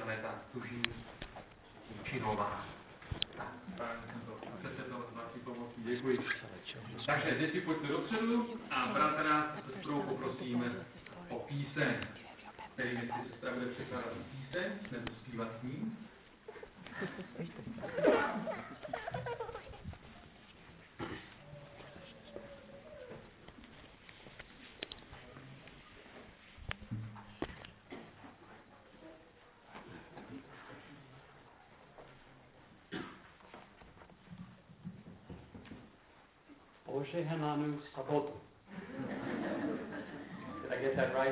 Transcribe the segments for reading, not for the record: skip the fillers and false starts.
ne ta činová. Tak, jsem to přečetl s vaší pomocí, děkuji. Takže děti, pojďte dopředu a bratra nás se sestrou poprosíme o píseň, který si sestra bude překládat píseň, nebo zpívat s ním. Požehnanou sobotu. Did I get that right?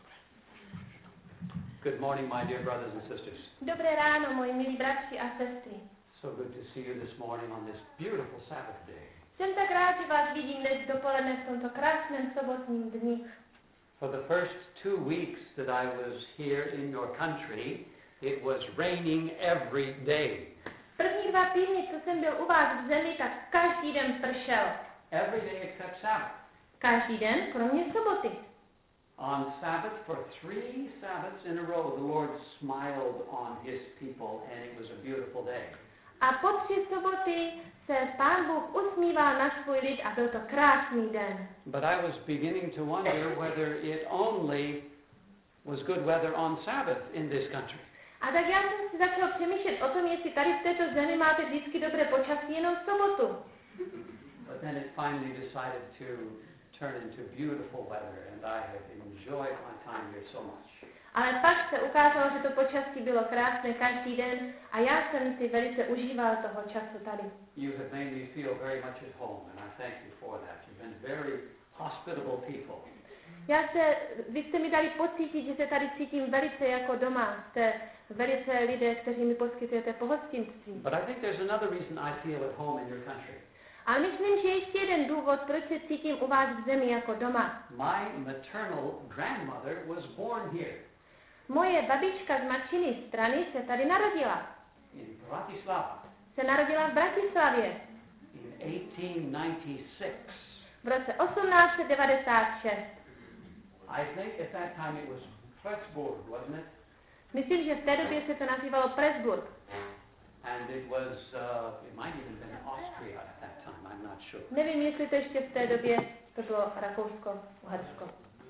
Good morning, my dear brothers and sisters. Dobré ráno, moji milí bratři a sestry. So good to see you this morning on this beautiful Sabbath day. Jsem tak rád, že vás vidím dnes dopoledne v tomto krásném sobotním dni. For the first 2 weeks that I was here in your country, it was raining every day. První 2 týdny, co jsem byl u vás v zemi, tak každý den pršel. Every day except Sabbath. Každý den, kromě soboty. On Sabbath, for 3 Sabbaths in a row, the Lord smiled on his people, and it was a beautiful day. A po 3 soboty se Pán Bůh usmíval na svůj lid a byl to krásný den. But I was beginning to wonder whether it only was good weather on Sabbath in this country. A tak já jsem si začal přemýšlet o tom, jestli tady v této zemi máte vždycky dobré počasí jenom v sobotu. But then it finally decided to turn into beautiful weather, and I have enjoyed my time here so much. Ale pak se ukázalo, že to počasí bylo krásné každý den a já jsem si velice užíval toho času tady. You have made me feel very much at home, and I thank you for that. You've been very hospitable people. Vy jste mi dali pocítit, že se tady cítím velice jako doma. Jste velice lidé, kteří mi poskytujete pohostinství. But I think there's another reason I feel at home in your country. Ale myslím, že ještě jeden důvod, proč se cítím u vás v zemi jako doma. My maternal grandmother was born here. Moje babička z matčiny strany se tady narodila. In Bratislava. Se narodila v Bratislavě. In 1896. V roce 1896. I think at that time it was Pressburg, wasn't it? Myslím, že v té době se to nazývalo Pressburg. And it was, it might even been Austria at that time, I'm not sure. Nevím, jestli to ještě v té době to bylo Rakousko, Uhersko.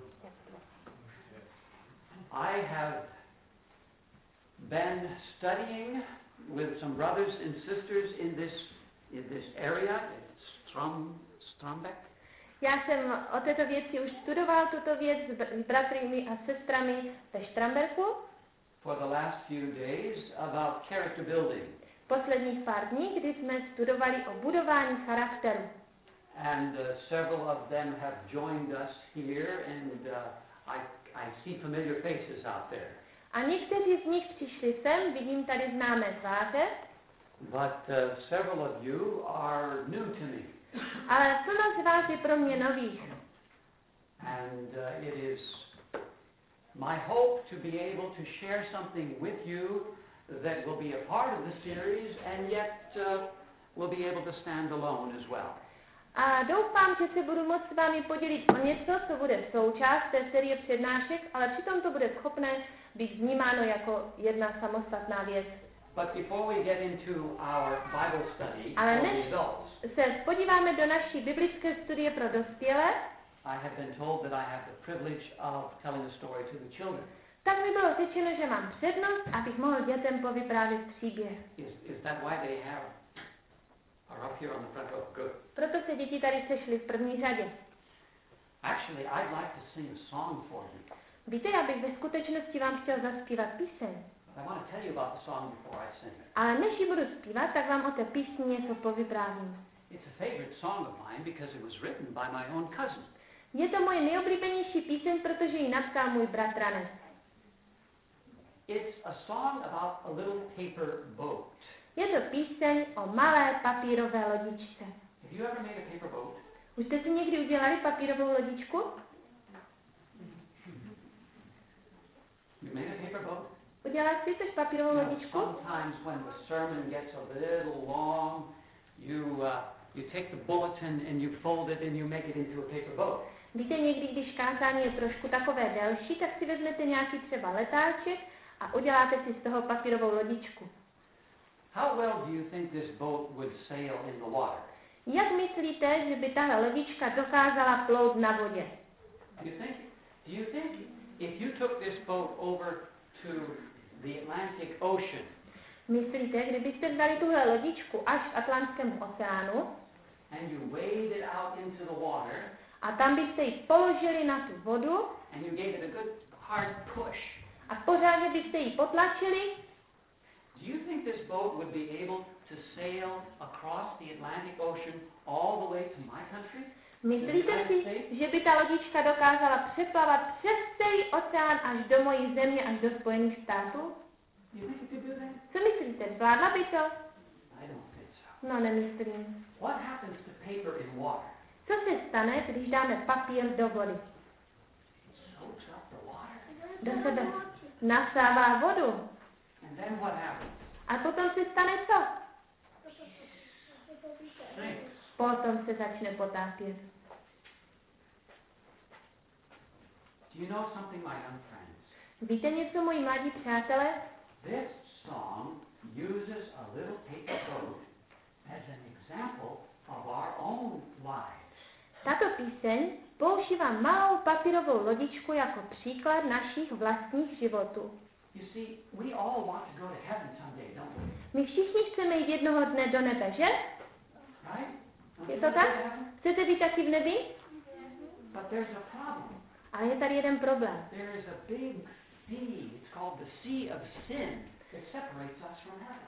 I have been studying with some brothers and sisters in this area, in Strombeck. Já jsem o této věci už studoval tuto věc s bratry a sestrami ve Štramberku. For the last few days about character building. Posledních pár dní, kdy jsme studovali o budování charakteru. And several of them have joined us here, and I see familiar faces out there. A někteří z nich přišli sem, vidím tady známé tváře. But several of you are new to me. Ale plno z vás je pro mě nových. And it is my hope to be able to share something with you that will be a part of the series and yet will be able to stand alone as well. A doufám, že se budu moct s vámi podělit o něco, co bude součást té série přednášek, ale přitom to bude schopné být vnímáno jako jedna samostatná věc. But before we get into our Bible study ale for než the adults, se podíváme do naší biblické studie pro dospělé, I have been told that I have the privilege of telling a story to the children. Tak mi bylo řečeno, že mám přednost, abych mohl dětem povyprávět příběh. Is that why they are up here on the front row? Good. Proto se děti tady sešly v první řadě. Actually, I'd like to sing a song for you. Víte, já bych ve skutečnosti vám chtěl zaspívat píseň. I want to tell you about the song before I sing it. Ale než ji budu zpívat, tak vám o té písni něco povyprávím. It's a favorite song of mine because it was written by my own cousin. Je to moje nejoblíbenější píseň, protože ji napsal můj bratranec. It's a song about a little paper boat. Je to píseň o malé papírové lodičce. Have you ever made a paper boat? Už jste si někdy udělali papírovou lodičku? You made a paper boat? Udělali jste už papírovou lodičku? Sometimes when the sermon gets a little long, you take the bulletin and you fold it and you make it into a paper boat. Víte, někdy, když kázání je trošku takové delší, tak si vezmete nějaký třeba letáček a uděláte si z toho papírovou lodičku. How well do you think this boat would sail in the water? Jak myslíte, že by tahle lodička dokázala plout na vodě? Do you think if you took this boat over to the Atlantic Ocean, Myslíte, kdybyste vzali tuhle lodičku až k Atlantskému oceánu and you waded it out into the water, a tam byste ji položili na tu vodu and you gave it a good hard push, a pořádně byste ji potlačili, do you think this boat would be able to sail across the Atlantic Ocean all the way to my country? myslíte si, že by ta lodička dokázala přeplavat přes celý oceán až do mojí země, až do Spojených států? You think it could do that? Co myslíte, zvládla by to? I don't think so. No, nemyslím. What happens to paper in water? Co se stane, když dáme papír do vody? It soaks up the water. Do sebe nasává vodu. And then what happens? A potom se stane co? Sinks. Potom se začne potápět. Do you know something, my young friends? Víte něco, moji mladí přátelé? This song uses a little paper boat as an example of our own lives. Tato píseň používá malou papírovou lodičku jako příklad našich vlastních životů. You see, we all want to go to heaven someday, don't we? My všichni chceme jít jednoho dne do nebe, že? Right? Don't Je you to want to go tak? to heaven? Chcete být taky v nebi? But there's a problem. Ale je tady jeden problém. There is a big sea. It's called the Sea of Sin that separates us from heaven.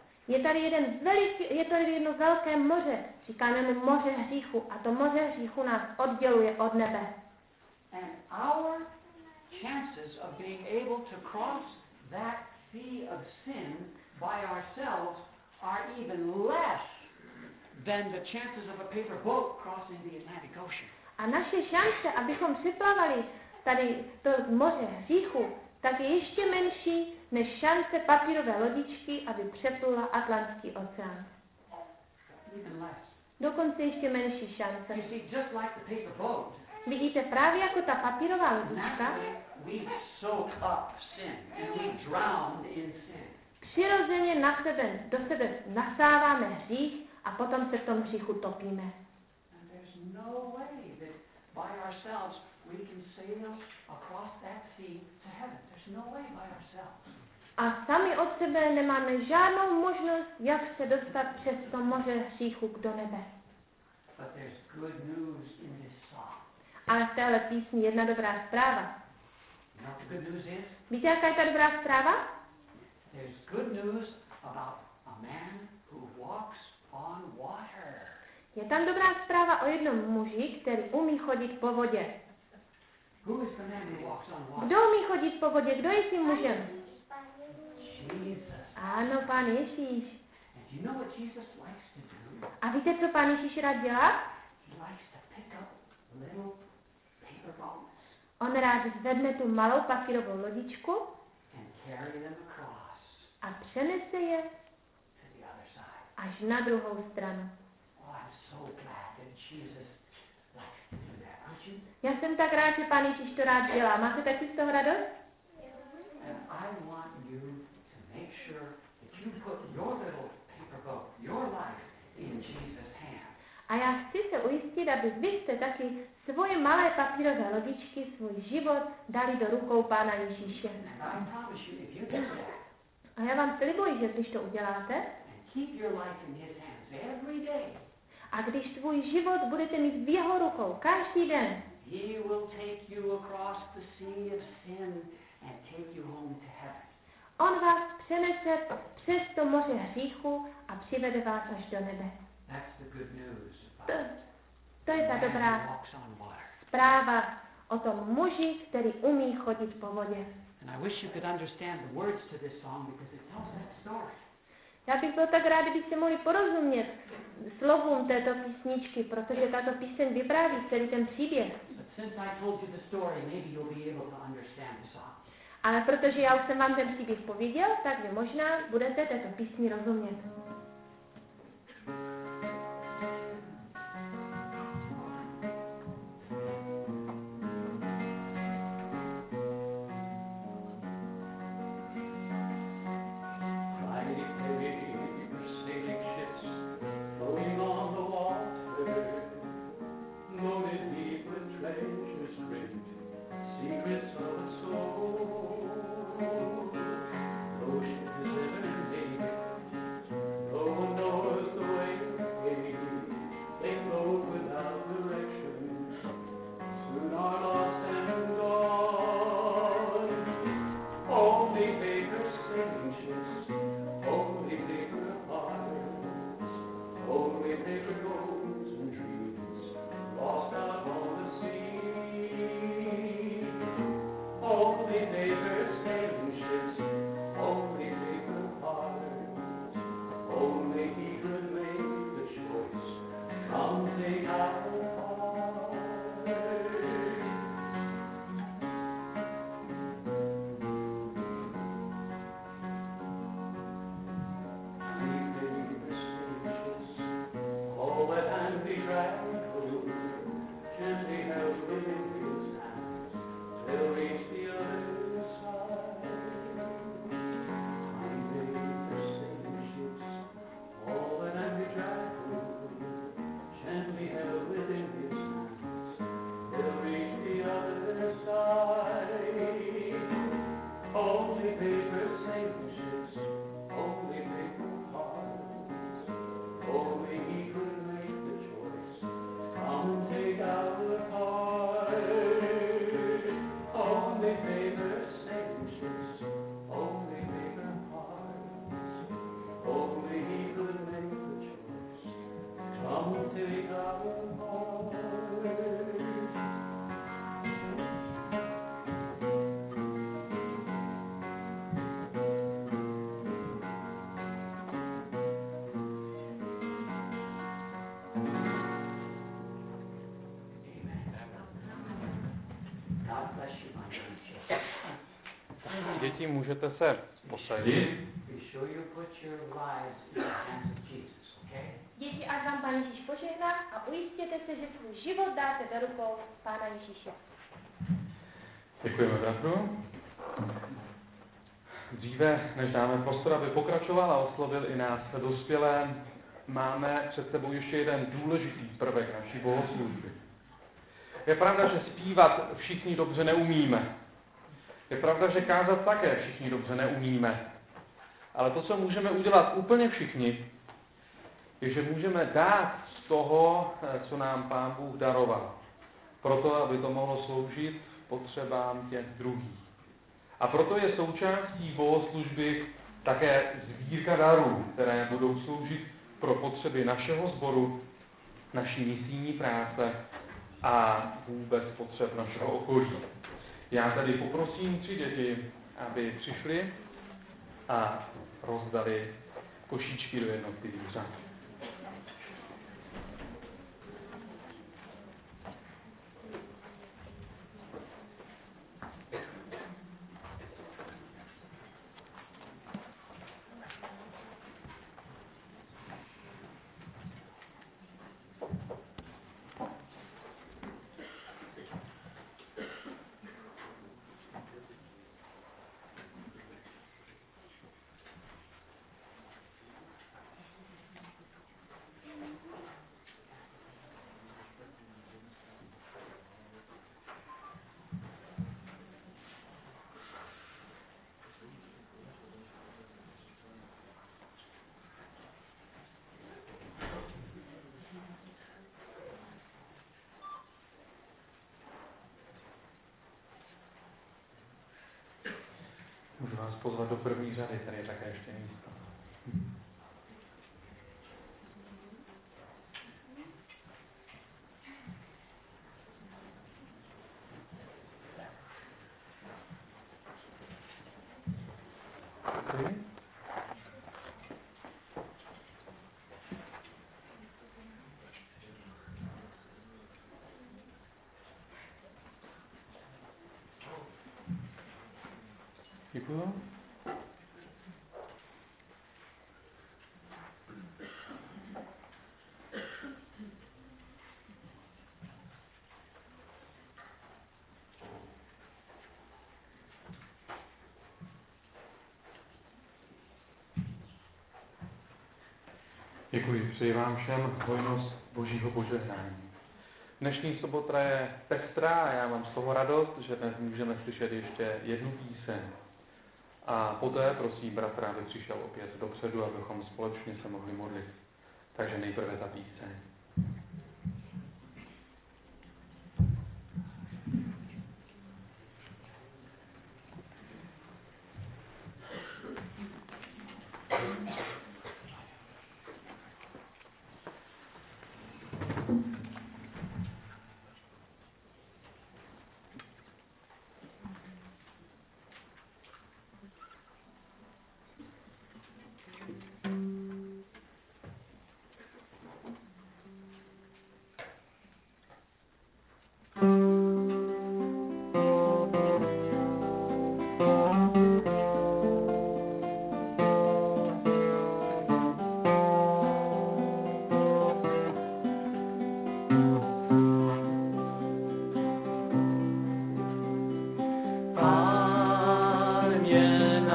Je tady jedno velké moře, říkáme mu moře hříchu, a to moře hříchu nás odděluje od nebe. And our chances of being able to cross that sea of sin by ourselves are even less than the chances of a paper boat crossing the Atlantic Ocean. A naše šance, abychom připlavali tady to moře hříchu, tak je ještě menší než šance papírové lodičky, aby přeplula Atlantský oceán. Even less. Dokonce ještě menší šance. You see, just like the paper boat, Vidíte, právě jako ta papírová lodička, naturally we soak up sin and we drown in sin. přirozeně do sebe nasáváme hřích a potom se v tom hříchu topíme. And there's no way that by ourselves we can sail across that sea to heaven. There's no way by ourselves. A sami od sebe nemáme žádnou možnost, jak se dostat přes to moře hříchu do nebe. But there's good news in this song. Ale v téhle písni jedna dobrá zpráva. You know what the good news is? Víte, jaká je ta dobrá zpráva? There's good news about a man who walks on water. Je tam dobrá zpráva o jednom muži, který umí chodit po vodě. Who is the man who walks on water? Kdo umí chodit po vodě? Kdo je tím mužem? Jesus. Ano, Pán Ježíš. And you know what Jesus likes to do? A víte, co Pán Ježíš rád dělá? He likes to pick up little paper boats On rád zvedne tu malou papírovou lodičku and carry them across a přenese je to the other side. až na druhou stranu. Oh, I'm so glad that Jesus likes to do that, aren't you? Já jsem tak rád, že Pán Ježíš to rád dělá. Máte taky z toho radost? And I want you to make sure that you put your little paper boat, your life, in Jesus' hand. A já chci se ujistit, aby vy jste taky svoje malé papírové lodičky, svůj život dali do rukou Pána Ježíše. And I promise you, if you do that, A já vám slibuji, že když to uděláte, and keep your life in His hands every day, a když svůj život budete mít v jeho rukou každý den, He will take you across the sea of sin and take you home to heaven. on vás přenese přes to moře hříchu a přivede vás až do nebe. That's the good news To, about to je ta the man who dobrá walks on water. zpráva o tom muži, který umí chodit po vodě. And I wish you could understand the words to this song because it tells that story. Já bych byl tak rád, kdybyste mohli porozumět slovům této písničky, protože tato píseň vypráví celý ten příběh. But since I told you the story, maybe you'll be able to understand the song. Ale protože já už jsem vám ten příběh pověděl, tak vy možná budete této písni rozumět. only paper sailing ships, only paper hearts, only paper goals and dreams lost out on the sea. Only paper sailing ships, only paper hearts, only he could make the choice. Come take our heart. All that Andy dragged through can be held within his hands till reach the other side. Tiny paper sailing ships, all that Andy dragged through can be held within his hands till reach the other side. Only paper sailing ships, only paper hearts, only he could make the choice. Come take our part. Only paper sailing ships, only paper hearts, only he could make the choice. Come take our part. God bless you, my young children. Děti, můžete se posadit. Be sure you put your lives in the hands of Jesus, okay? Děti, ať vám Pán Ježíš požehná a ujistěte se, že svůj život dáte do rukou Pána Ježíše. Děkujeme, bratru. Dříve, než dáme prostor, aby pokračoval a oslovil i nás dospělé, máme před sebou ještě jeden důležitý prvek naší bohoslužby. Je pravda, že zpívat všichni dobře neumíme. Je pravda, že kázat také všichni dobře neumíme. Ale to, co můžeme udělat úplně všichni, je, že můžeme dát z toho, co nám Pán Bůh daroval. Proto, aby to mohlo sloužit potřebám těch druhých. A proto je součástí bohoslužby také sbírka darů, které budou sloužit pro potřeby našeho sboru, naší misijní práce a vůbec potřeb našeho okolí. Já tady poprosím 3 děti, aby přišli a rozdali košíčky do jednotlivých řad. Můžu vás pozvat do první řady, tady je také ještě místo. Děkuji. Děkuju. Děkuji, přeji vám všem hojnost Božího požehnání. Dnešní sobota je pestrá a já mám z toho radost, že dnes můžeme slyšet ještě jednu píseň. A poté prosím bratra, aby přišel opět dopředu, abychom společně se mohli modlit. Takže nejprve ta píseň.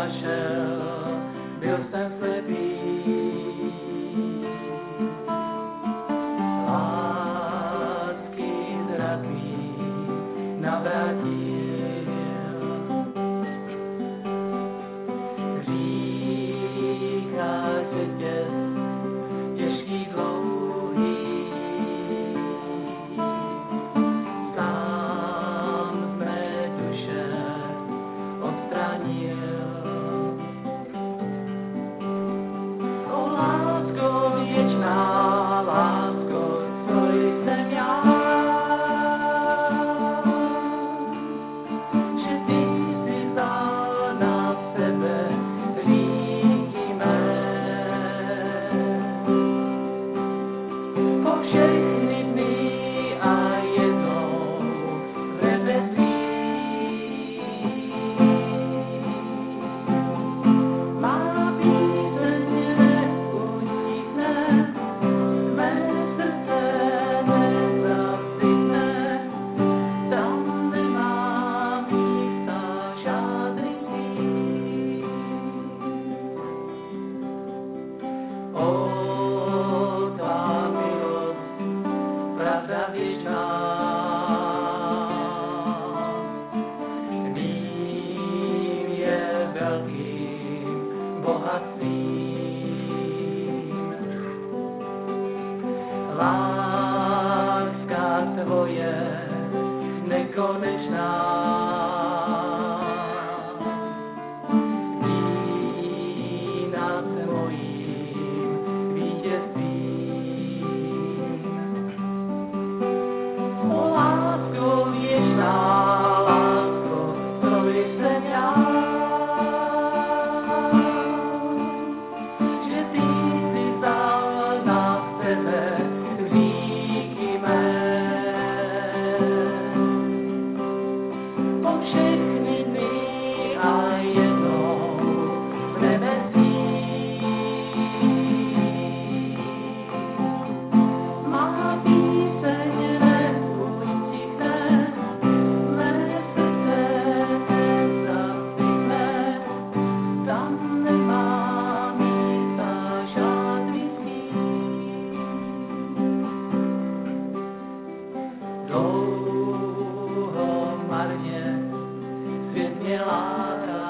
našel, byl jsem slepý. Lásky zradný navrátil. Říká řetěz těžký dlouhý. Sám z mé duše odstranil. O lásko věčná, lásko, co jsem já. Že ty jsi vzal na sebe hříchy mé. Po všechny dny a jednou v nebesích. Má píseň neustichne, mé srdce nezasytne, tam nemá místa žádný stín. O, tvá milost, pravda věčná, mým je velkým bohatstvím. Láska tvoje nekonečná, ví nad mojím vítězstvím. O lásko věčná, lásko, co jsem já. Že ty jsi vzal na sebe hříchy mé. Po všechny dny a jednou v nebesích. Má píseň neustichne, mé srdce nezasytne, tam nemá místa žádný stín. Dlouho marně svět mě láká,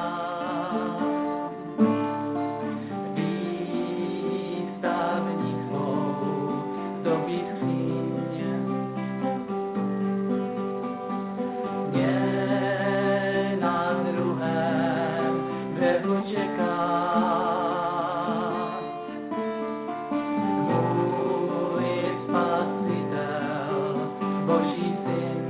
výstavník svou zdobí skříň. Mě na druhém břehu čeká můj spasitel, Boží syn.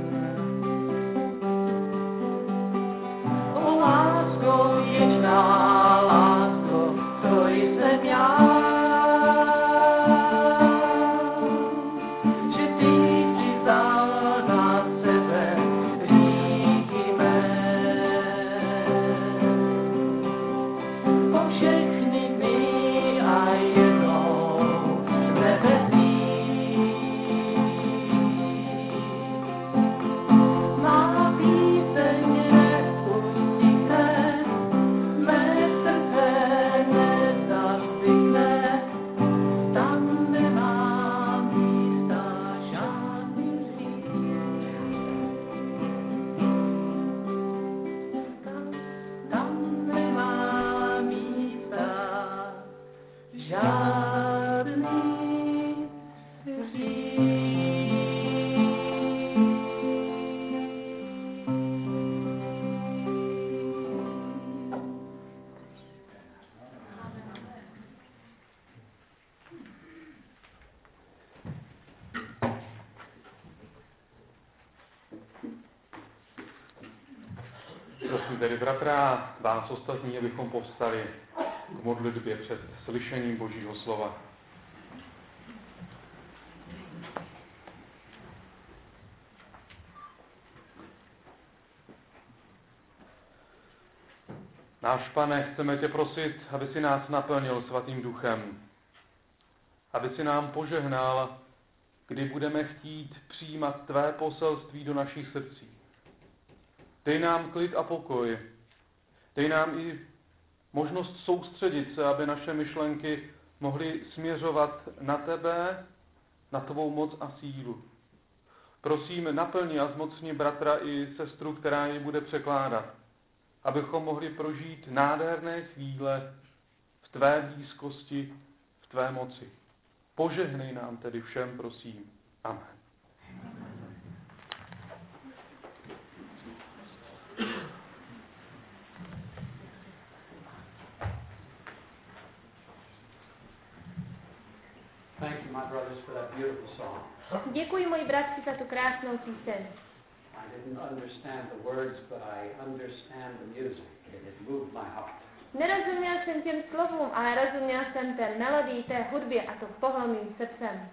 O lásko věčná, lásko, co jsem já. Že ty jsi vzal na sebe hříchy mé. Po všechny dny a jednou v nebesích. Má píseň neustichne, mé srdce nezasytne, tam nemá místa žádný stín. Tam nemá místa žádný stín. Prosím tedy bratra, vás ostatní, abychom povstali k modlitbě před slyšením Božího slova. Náš Pane, chceme tě prosit, aby si nás naplnil svatým duchem, aby si nám požehnal, kdy budeme chtít přijímat tvé poselství do našich srdcí. Dej nám klid a pokoj, dej nám i možnost soustředit se, aby naše myšlenky mohly směřovat na tebe, na tvou moc a sílu. Prosím, naplni a zmocni bratra i sestru, která ji bude překládat, abychom mohli prožít nádherné chvíle v tvé blízkosti, v tvé moci. Požehnej nám tedy všem, prosím. Amen. Thank you, my brothers, for that beautiful song. Děkuji, moji bratři, za tu krásnou píseň. I didn't understand the words, but I understand the music. It moved my heart. Nerozuměl jsem těm slovům, ale rozuměl jsem té melodii, té hudbě a to pohlo mým srdcem.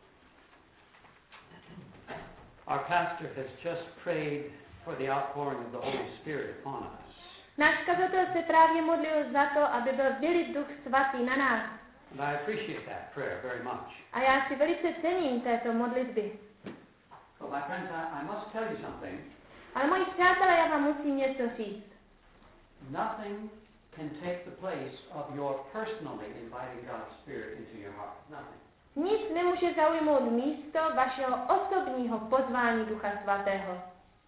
Our pastor has just prayed for the outpouring of the Holy Spirit upon us. Náš kazatel se právě modlil za to, aby byl vylit Duch Svatý na nás. And I appreciate that prayer very much. A já si velice cením této modlitby. But my friends, I must tell you something. Ale moji přátelé, já vám musím něco říct. Nothing can take the place of your personally inviting God's Spirit into your heart. Nothing. Nic nemůže zaujmout místo vašeho osobního pozvání Ducha Svatého.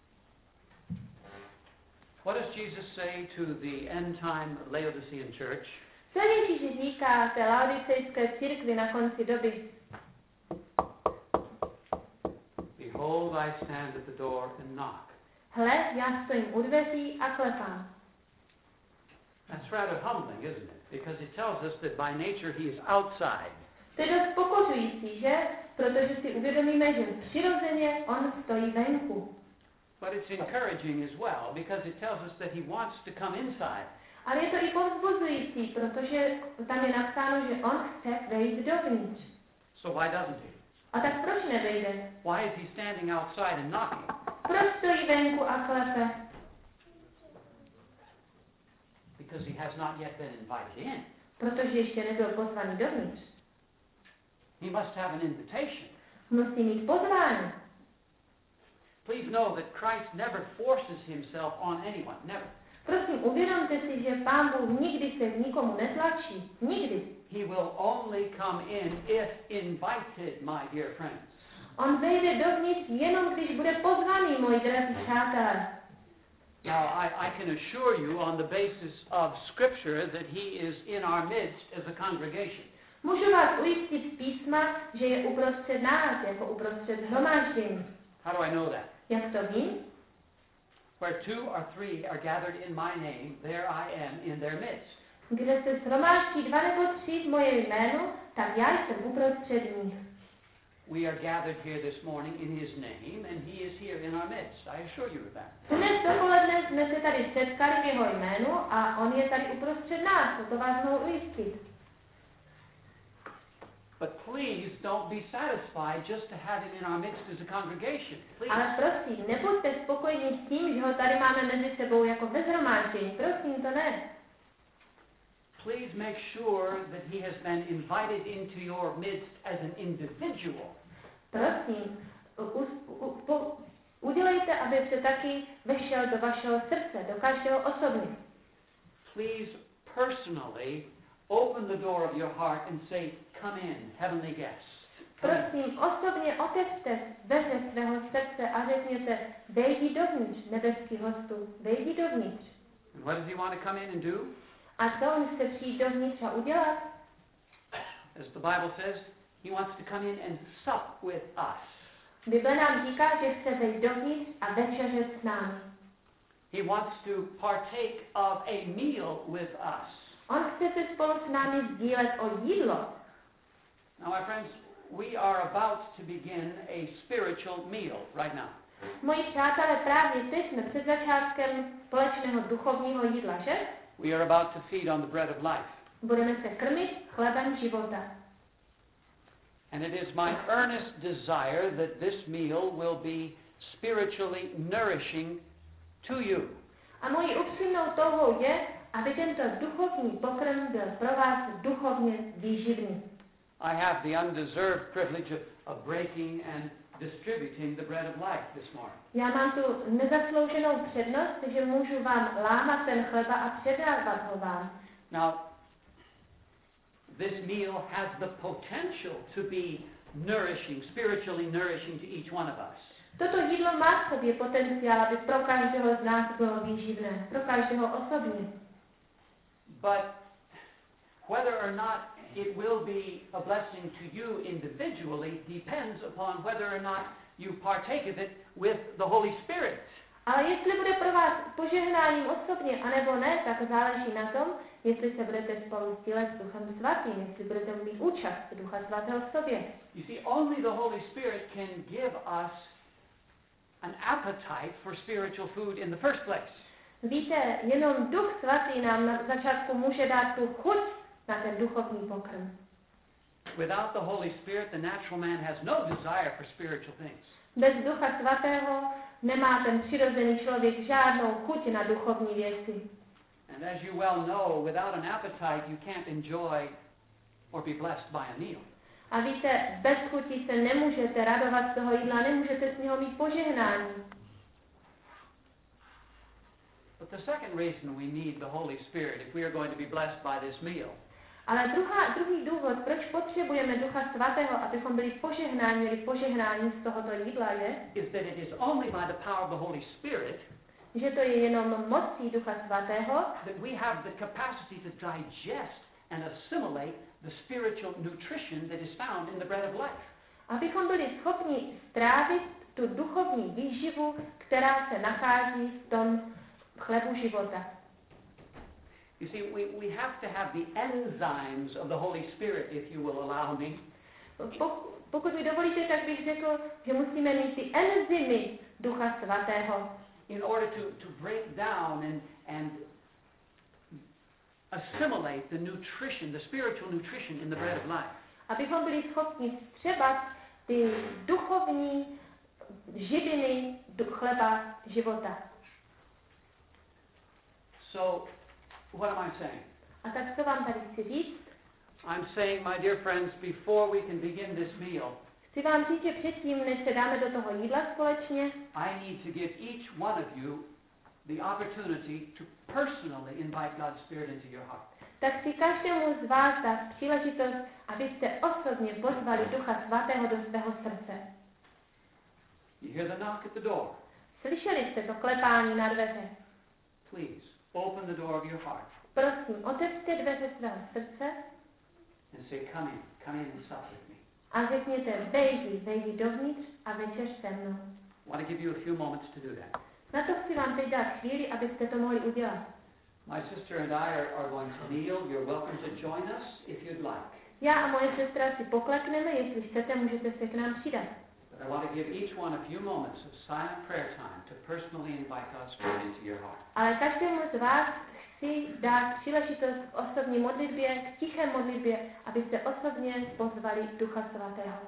What does Jesus say to the end-time Laodicean church? Co Ježíš říká té laodicejské církvi na konci doby? Behold, I stand at the door and knock. Hle, já stojím u dveří a klepám. That's rather humbling, isn't it? Because it tells us that by nature he is outside. To je dost pokořující, že? Protože si uvědomíme, že přirozeně on stojí venku. But it's encouraging as well because it tells us that he wants to come inside. Ale je to i povzbuzující, protože tam je napsáno, že on chce vejít dovnitř. So why doesn't he? A tak proč nevejde? Why is he standing outside and knocking? Proč stojí venku a klepe? Because he has not yet been invited in. Protože ještě nebyl pozvaný dovnitř. He must have an invitation. Musí mít pozvání. Please know that Christ never forces himself on anyone. Never. Prosím, uvědomte si, že Pán Bůh nikdy se k nikomu netlačí. Nikdy. He will only come in if invited, my dear friends. On vejde dovnitř jenom, když bude pozvaný, moji drazí přátelé. Now, I can assure you on the basis of Scripture that he is in our midst as a congregation. Můžu vás ujistit z písma, že je uprostřed nás, jako uprostřed shromáždění. How do I know that? Jak to vím? Where two or three are gathered in my name, there I am in their midst. Kde se shromáždí 2 nebo 3 v moje jméno, tak já jsem uprostřed nich. We are gathered here this morning in his name, and he is here in our midst. I assure you of that. Dnes dopoledne jsme se tady setkali v jeho jménu a on je tady uprostřed nás, to vás mohu ujistit. But please don't be satisfied just to have him in our midst as a congregation. Please. Ale prosím, nebuďte spokojeni s tím, že ho tady máme mezi sebou jako ve shromáždění. Prosím, to ne. Please make sure that he has been invited into your midst as an individual. Prosím, udělejte, aby se taky vešel do vašeho srdce, do každého osobně. Please personally open the door of your heart and say, come in, heavenly guest. Prosím, osobně otevřte dveře svého srdce a řekněte, vejdi dovnitř, nebeský hostu, vejdi dovnitř. And what does he want to come in and do? A co on chce přijít dovnitř a udělat? As the Bible says, he wants to come in and sup with us. Bible nám říká, že chce vejít dovnitř a večeřet s námi. He wants to partake of a meal with us. On chce se spolu s námi sdílet o jídlo. Now, my friends, we are about to begin a spiritual meal right now. Moji přátelé, právě teď jsme před začátkem společného duchovního jídla, že? We are about to feed on the bread of life. Budeme se krmit chlebem života. And it is my earnest desire that this meal will be spiritually nourishing to you. A mojí upřímnou touhou je, aby tento duchovní pokrm byl pro vás duchovně výživný. I have the undeserved privilege of breaking and distributing the bread of life this morning. Já mám tu nezaslouženou přednost, že můžu vám lámat ten chleba a předávat ho vám. Now, this meal has the potential to be nourishing, spiritually nourishing to each one of us. Toto jídlo má v sobě potenciál, aby pro každého z nás bylo výživné, pro každého osobně. But whether or not it will be a blessing to you individually depends upon whether or not you partake of it with the Holy Spirit. Ale jestli bude pro vás požehnáním osobně, anebo ne, tak záleží na tom, jestli se budete spolu sdílet s Duchem Svatým, jestli budete mít účast Ducha Svatého v sobě. You see, only the Holy Spirit can give us an appetite for spiritual food in the first place. Víte, jenom Duch Svatý nám na začátku může dát tu chuť na ten duchovní pokrm. Without the Holy Spirit, the natural man has no desire for spiritual things. Bez Ducha Svatého nemá ten přirozený člověk žádnou chuť na duchovní věci. And as you well know, without an appetite, you can't enjoy or be blessed by a meal. A víte, bez chuti se nemůžete radovat z toho jídla, nemůžete z něho mít požehnání. But the second reason we need the Holy Spirit if we are going to be blessed by this meal Ale druhý důvod, proč potřebujeme Ducha Svatého, abychom byli požehnáni, měli požehnání z tohoto jídla, je, is that it is only by the power of the Holy Spirit že to je jenom mocí Ducha Svatého, that we have the capacity to digest and assimilate the spiritual nutrition that is found in the bread of life. abychom byli schopni strávit tu duchovní výživu, která se nachází v tom chlebu života. You see, we have to have the enzymes of the Holy Spirit, if you will allow me, Pokud mi dovolíte, tak bych řekl, že musíme mít ty enzymy Ducha Svatého, in order to break down and assimilate the nutrition, the spiritual nutrition in the bread of life. abychom byli schopni vstřebat ty duchovní živiny chleba života. So, what am I saying? A tak co vám tady chci říct? I'm saying, my dear friends, before we can begin this meal, Chci vám říct, že předtím, než se dáme do toho jídla společně, I need to give each one of you the opportunity to personally invite God's Spirit into your heart. tak si každému z vás dát příležitost, abyste osobně pozvali Ducha Svatého do svého srdce. You hear the knock at the door. Slyšeli jste to klepání na dveře? Please, open the door of your heart Prosím, otevřte dveře svého srdce and say, come in and sup with me. a řekněte, vejdi dovnitř a večeř se mnou. I want to give you a few moments to do that. Na to chci vám teď dát chvíli, abyste to mohli udělat. My sister and I are going to kneel. You're welcome to join us if you'd like. Já a moje sestra si poklekneme, jestli chcete, můžete se k nám přidat. But I want to give each one a few moments of silent prayer time to personally invite God's Spirit into your heart. Ale každému z vás chci dát příležitost k osobní modlitbě, k tiché modlitbě, abyste osobně pozvali Ducha Svatého.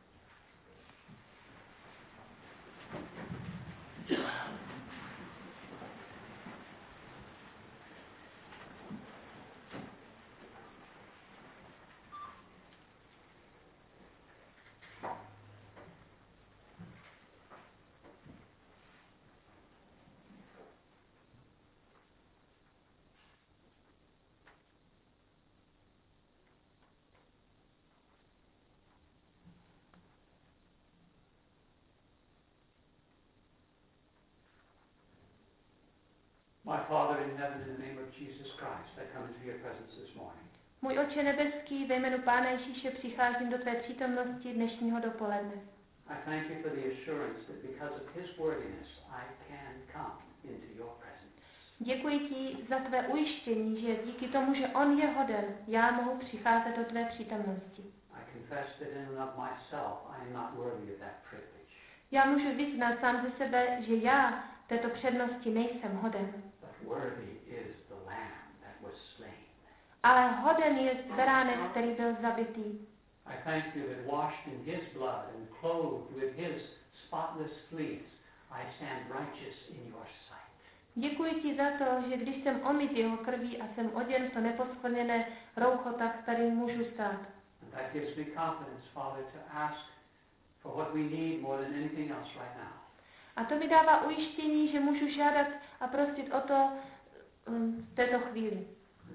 My Father in heaven, in the name of Jesus Christ, I come into your presence this morning. Můj Otče nebeský, ve jménu Pána Ježíše přicházím do tvé přítomnosti dnešního dopoledne. I thank you for the assurance that because of his worthiness, I can come into your presence. Děkuji ti za tvé ujištění, že díky tomu, že on je hoden, já mohu přicházet do tvé přítomnosti. I confess that in and of myself, I am not worthy of that privilege. Já můžu vyznat sám ze sebe, že já této přednosti nejsem hoden. But worthy is the Lamb that was slain. Ale hoden je beránek, který byl zabitý. I thank you that washed in his blood and clothed with his spotless fleece, I stand righteous in your sight. Děkuji ti za to, že když jsem omyt jeho krví a jsem oděn v to neposkvrněné roucho, tak tady můžu stát. And that gives me confidence, Father, to ask for what we need more than anything else right now. A to mi dává ujištění, že můžu žádat a prosit o to v této chvíli. And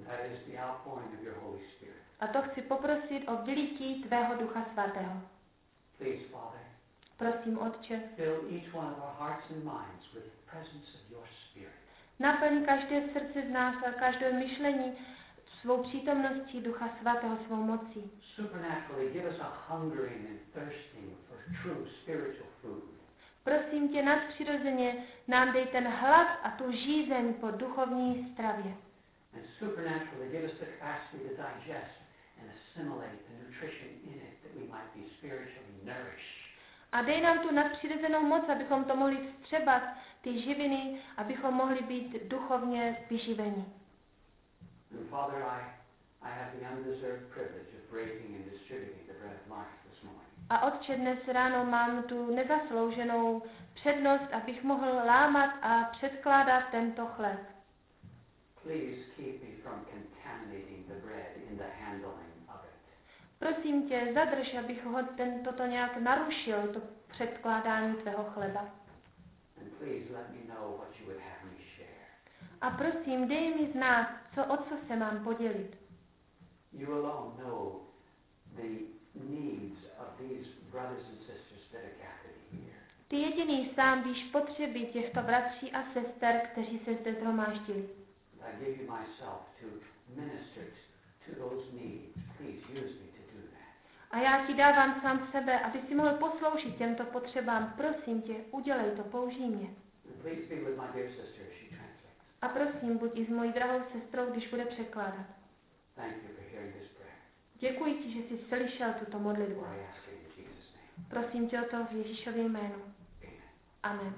that is the outpouring of your Holy Spirit. A to chci poprosit o vylití tvého Ducha Svatého. Please, Father, Prosím, Otče, fill each one of our hearts and minds with the presence of your Spirit. naplň každé srdce z nás a každé myšlení svou přítomností Ducha Svatého, svou mocí. Supernaturally, give us a hungering and thirsting for true spiritual food. Prosím tě, nadpřirozeně nám dej ten hlad a tu žízeň po duchovní stravě. And supernaturally, give us the capacity to digest and assimilate the nutrition in it that we might be spiritually nourished. A dej nám tu nadpřirozenou moc, abychom to mohli vstřebat, ty živiny, abychom mohli být duchovně vyživeni. And Father, I have the undeserved privilege of breaking and distributing the bread of life this morning. A Otče, dnes ráno mám tu nezaslouženou přednost, abych mohl lámat a předkládat tento chléb. Please keep me from contaminating the bread in the handling of it. Prosím tě, zadrž, abych toto nějak narušil, to předkládání tvého chleba. And please let me know what you would have me share. A prosím, dej mi znát, o co se mám podělit. You alone know the needs of these brothers and sisters that are gathered here. Ty jediný sám víš potřeby těchto bratří a sester, kteří se zde shromáždili. I give you myself to minister to those needs. Please use me to do that. A já ti dávám sám sebe, aby si mohl posloužit těmto potřebám. Prosím tě, udělej to, použij mě. And please be with my dear sister as she translates. A prosím, buď i s mojí drahou sestrou, když bude překládat. Thank you for hearing this prayer. Děkuji ti, že jsi slyšel tuto modlitbu. For I ask it in Jesus' name. Prosím tě o to v Ježíšově jménu. Amen.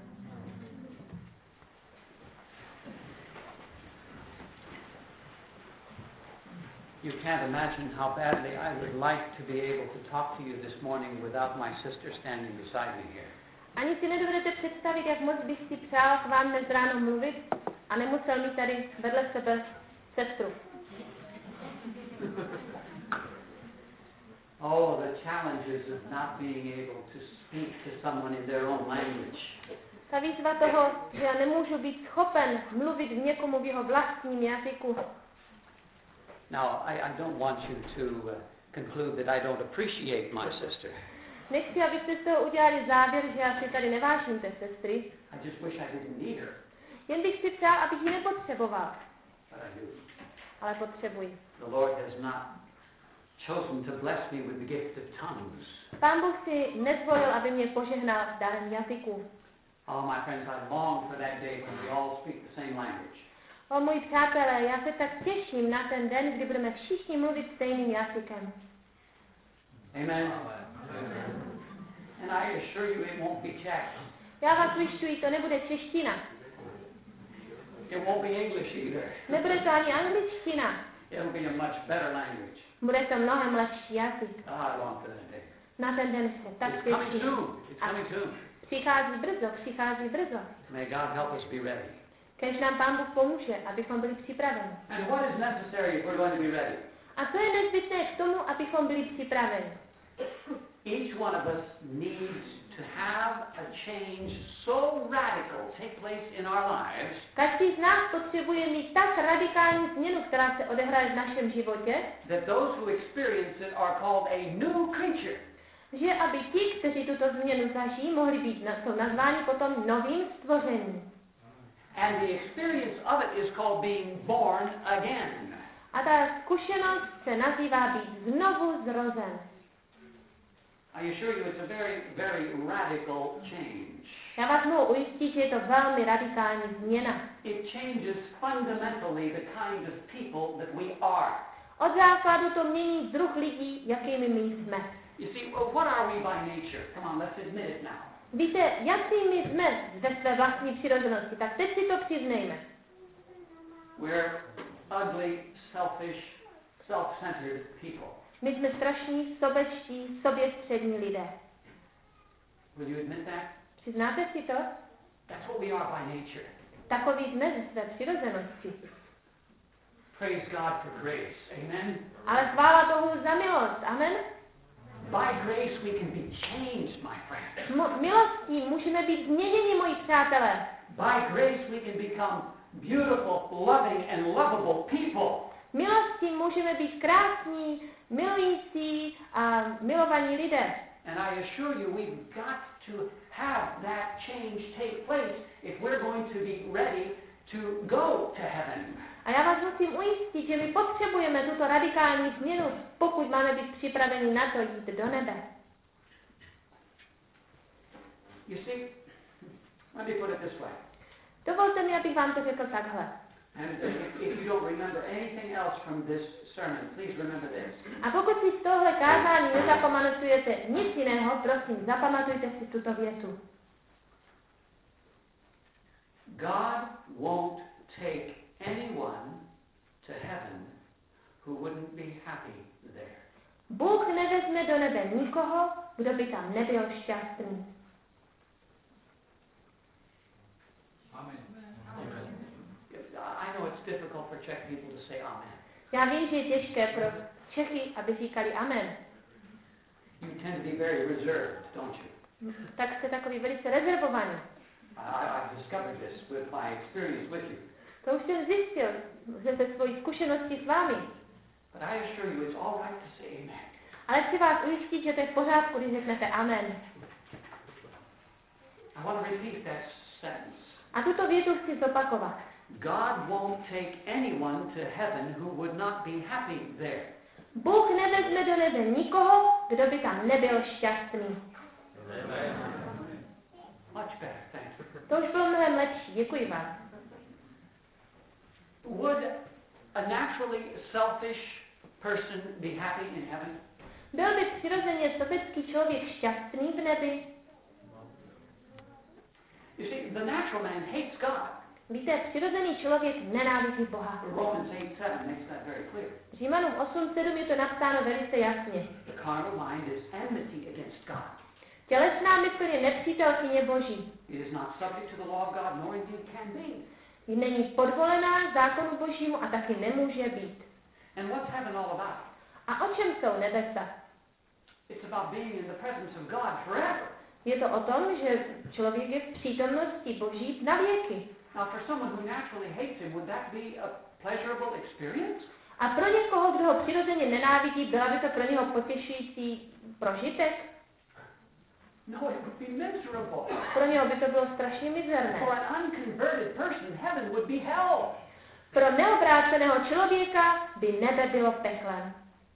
You can't imagine how badly I would like to be able to talk to you this morning without my sister standing beside me here. Ani si nedovedete představit, jak moc bych si přál k vám dnes ráno mluvit a nemusel mít tady vedle sebe sestru. Oh, the challenges of not being able to speak to someone in their own language. Ta výzva toho, že já nemůžu být schopen mluvit k někomu v jeho vlastním jazyku. Now, I don't want you to conclude that I don't appreciate my sister. Nechci, abyste z toho udělali závěr, že já si tady nevážím té sestry. I just wish I didn't need her, Jen bych si přál, abych ji nepotřeboval. but I do. Ale potřebuji. The Lord has not chosen to bless me with the gift of tongues. Pán Bůh si nezvolil, aby mě požehnal darem jazyků. Oh, my friends, I long for that day when we all speak the same language. O moji přátelé, já se tak těším na ten den, kdy budeme všichni mluvit stejným jazykem. Amen. And I assure you it won't be Czech. Já vás ujišťuji, to nebude čeština. It won't be English either. Nebude to ani angličtina. It'll be a much better language. Bude to mnohem lepší jazyk. I long for that day. Na ten den se tak It's coming těším. soon. It's coming soon. Přichází brzo. May God help us be ready. Kéž nám Pán Bůh pomůže, abychom byli připraveni. And what is necessary if we're going to be ready? A co je nezbytné k tomu, abychom byli připraveni? Each one of us needs to have a change so radical take place in our lives Každý z nás potřebuje mít tak radikální změnu, která se odehraje v našem životě, that those who experience it are called a new creature. že aby ti, kteří tuto změnu zažijí, mohli být jsou nazváni potom novým stvořením. And the experience of it is called being born again. A ta zkušenost se nazývá být znovu zrozen. I assure you it's a very, very radical change. Já vás mohu ujistit, že je to velmi radikální změna. It changes fundamentally the kind of people that we are. Od základu to mění druh lidí, jakými my jsme. You see, what are we by nature? Come on, let's admit it now. Víte, jakými jsme ze své vlastní přirozenosti, tak teď si to přiznejme. We're ugly, selfish, self-centered people. My jsme strašní, sobečtí, soběstřední lidé. Will you admit that? Přiznáte si to? That's what we are by nature. Takový jsme ze své přirozenosti. Praise God for grace. Amen. Ale chvála Bohu za milost. Amen. By grace we can be changed, my friend. Milostí můžeme být změněni, moji přátelé. By grace we can become beautiful, loving, and lovable people. Milostí můžeme být krásní, milující a milovaní lidé. And I assure you, we've got to have that change take place if we're going to be ready to go to heaven. A já vás musím ujistit, že my potřebujeme tuto radikální změnu, pokud máme být připraveni na to jít do nebe. You see, let me put it this way. Dovolte mi, abych vám to řekl takhle. And if you don't remember anything else from this sermon, please remember this. A pokud si z tohle kázání nezapamatujete nic jiného, prosím, zapamatujte si tuto větu. God won't take anyone to heaven who wouldn't be happy there. Bůh nevezme do nebe nikoho, kdo by tam nebyl šťastný. I know it's difficult for Czech people to say amen. Já vím, že je těžké pro Čechy, aby říkali amen. You tend to be very reserved, don't you? Tak jste takový velice rezervovaný. I've discovered this with my experience with you. To už jsem zjistil ze svojí zkušenosti s vámi. But I assure you, it's all right to say amen. Ale chci vás ujistit, že to je v pořádku, když řeknete amen. I want to repeat that sentence. A tuto větu chci zopakovat. God won't take anyone to heaven who would not be happy there. Bůh nevezme do nebe nikoho, kdo by tam nebyl šťastný. Much better, thank you. To už bylo mnohem lepší, děkuji vám. Would a naturally selfish person be happy in heaven? Byl by přirozeně sobecký člověk šťastný v nebi? You see, the natural man hates God. Víte, přirozený člověk nenávidí Boha. Romans 8:7 makes that very clear. Římanům 8:7 je to napsáno velice jasně. The carnal mind is enmity against God. Tělesná mysl je nepřítelkyně Boží. It is not subject to the law of God, nor indeed can be. Není podvolená zákonu Božímu a taky nemůže být. And what's heaven all about? A o čem jsou nebesa? It's about being in the presence of God forever. Je to o tom, že člověk je v přítomnosti Boží na věky. Now, for someone who naturally hates him, would that be a pleasurable experience? A pro někoho, kdo ho přirozeně nenávidí, byla by to pro něho potěšující prožitek? No, it would be miserable. Pro něho by to bylo strašně mizerné. For an unconverted person, heaven would be hell. Pro neobráceného člověka by nebe bylo peklem.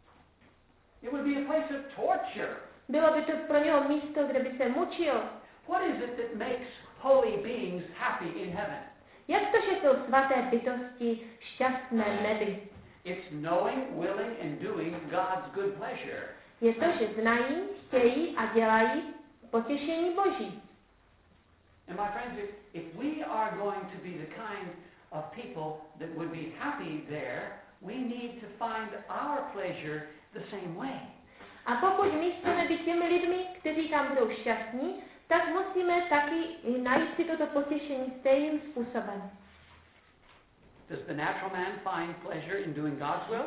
It would be a place of torture. Bylo by to pro něho místo, kde by se mučil. What is it that makes holy beings happy in heaven? Jak to, že jsou svaté bytosti šťastné v nebi? It's knowing, willing, and doing God's good pleasure. Je to, že znají, chtějí a dělají potěšení Boží. And my friends, if we are going to be the kind of people that would be happy there, we need to find our pleasure the same way. A pokud my chceme být těmi lidmi, kteří tam budou šťastní, tak musíme taky najít si toto potěšení stejným způsobem. Does the natural man find pleasure in doing God's will?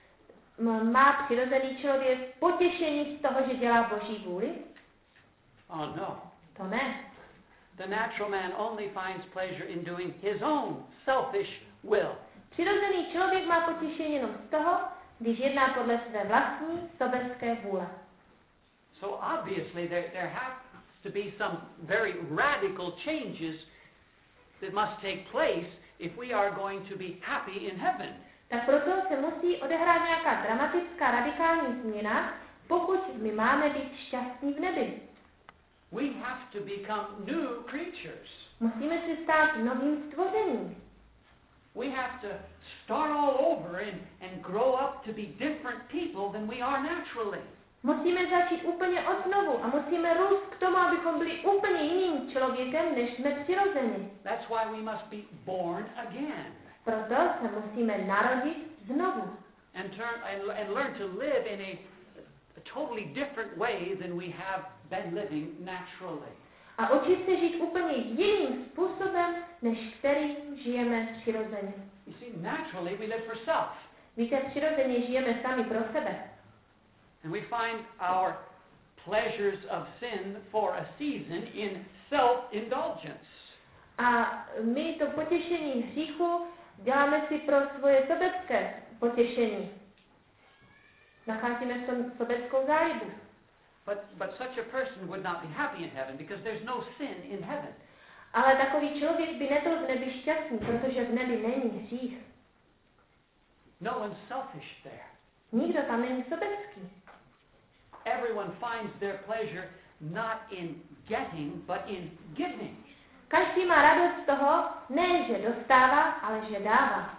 Má přirozený člověk potěšení z toho, že dělá Boží vůli? Oh no. To ne. The natural man only finds pleasure in doing his own selfish will. Přirozený člověk má potěšení jenom z toho, když jedná podle své vlastní sobecké vůle. So obviously there have to be some very radical changes that must take place if we are going to be happy in heaven. Tak proto se musí odehrát nějaká dramatická radikální změna, pokud my máme být šťastní v nebi. We have to become new creatures. Musíme se stát novým stvořením. We have to start all over and grow up to be different people than we are naturally. Musíme začít úplně od znovu a musíme růst k tomu, abychom byli úplně jiným člověkem, než jsme přirozeni. That's why we must be born again. Proto se musíme narodit znovu. And learn to live in a totally different way than we have been living naturally. A učit se žít úplně jiným způsobem, než kterým žijeme přirozeně. You see, naturally we live for self. Víte, přirozeně žijeme sami pro sebe. And we find our pleasures of sin for a season in self-indulgence. A my to potěšení hříchu děláme si pro svoje sobecké potěšení. Nacházíme v tom sobeckou zálibu. But such a person would not be happy in heaven because there's no sin in heaven. Ale takový člověk by nebyl v nebi šťastný, protože v nebi není hřích. No one's selfish there. Nikdo tam není sobecký. Everyone finds their pleasure not in getting, but in giving. Každý má radost z toho, ne že dostává, ale že dává.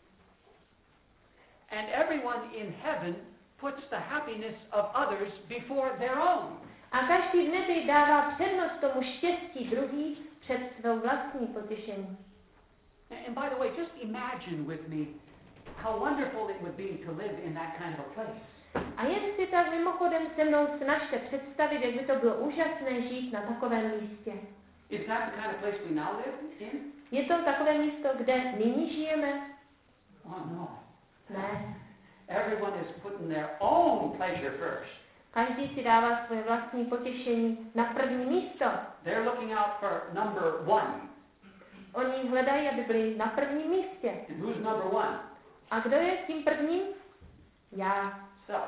And everyone in heaven puts the happiness of others before their own. A každý v nebi dává přednost tomu štěstí druhých před svou vlastní potěšení. And by the way, just imagine with me how wonderful it would be to live in that kind of a place. A jen si tak mimochodem se mnou snažte představit, jak by to bylo úžasné žít na takovém místě. Is that the kind of place we now live in? Je to takové místo, kde nyní žijeme? Oh no. Ne. Everyone is putting their own pleasure first. Každý si dává svoje vlastní potěšení na první místo. They're looking out for number one. Oni hledají, aby byli na prvním místě. And who's number one? A kdo je tím prvním? Já. So,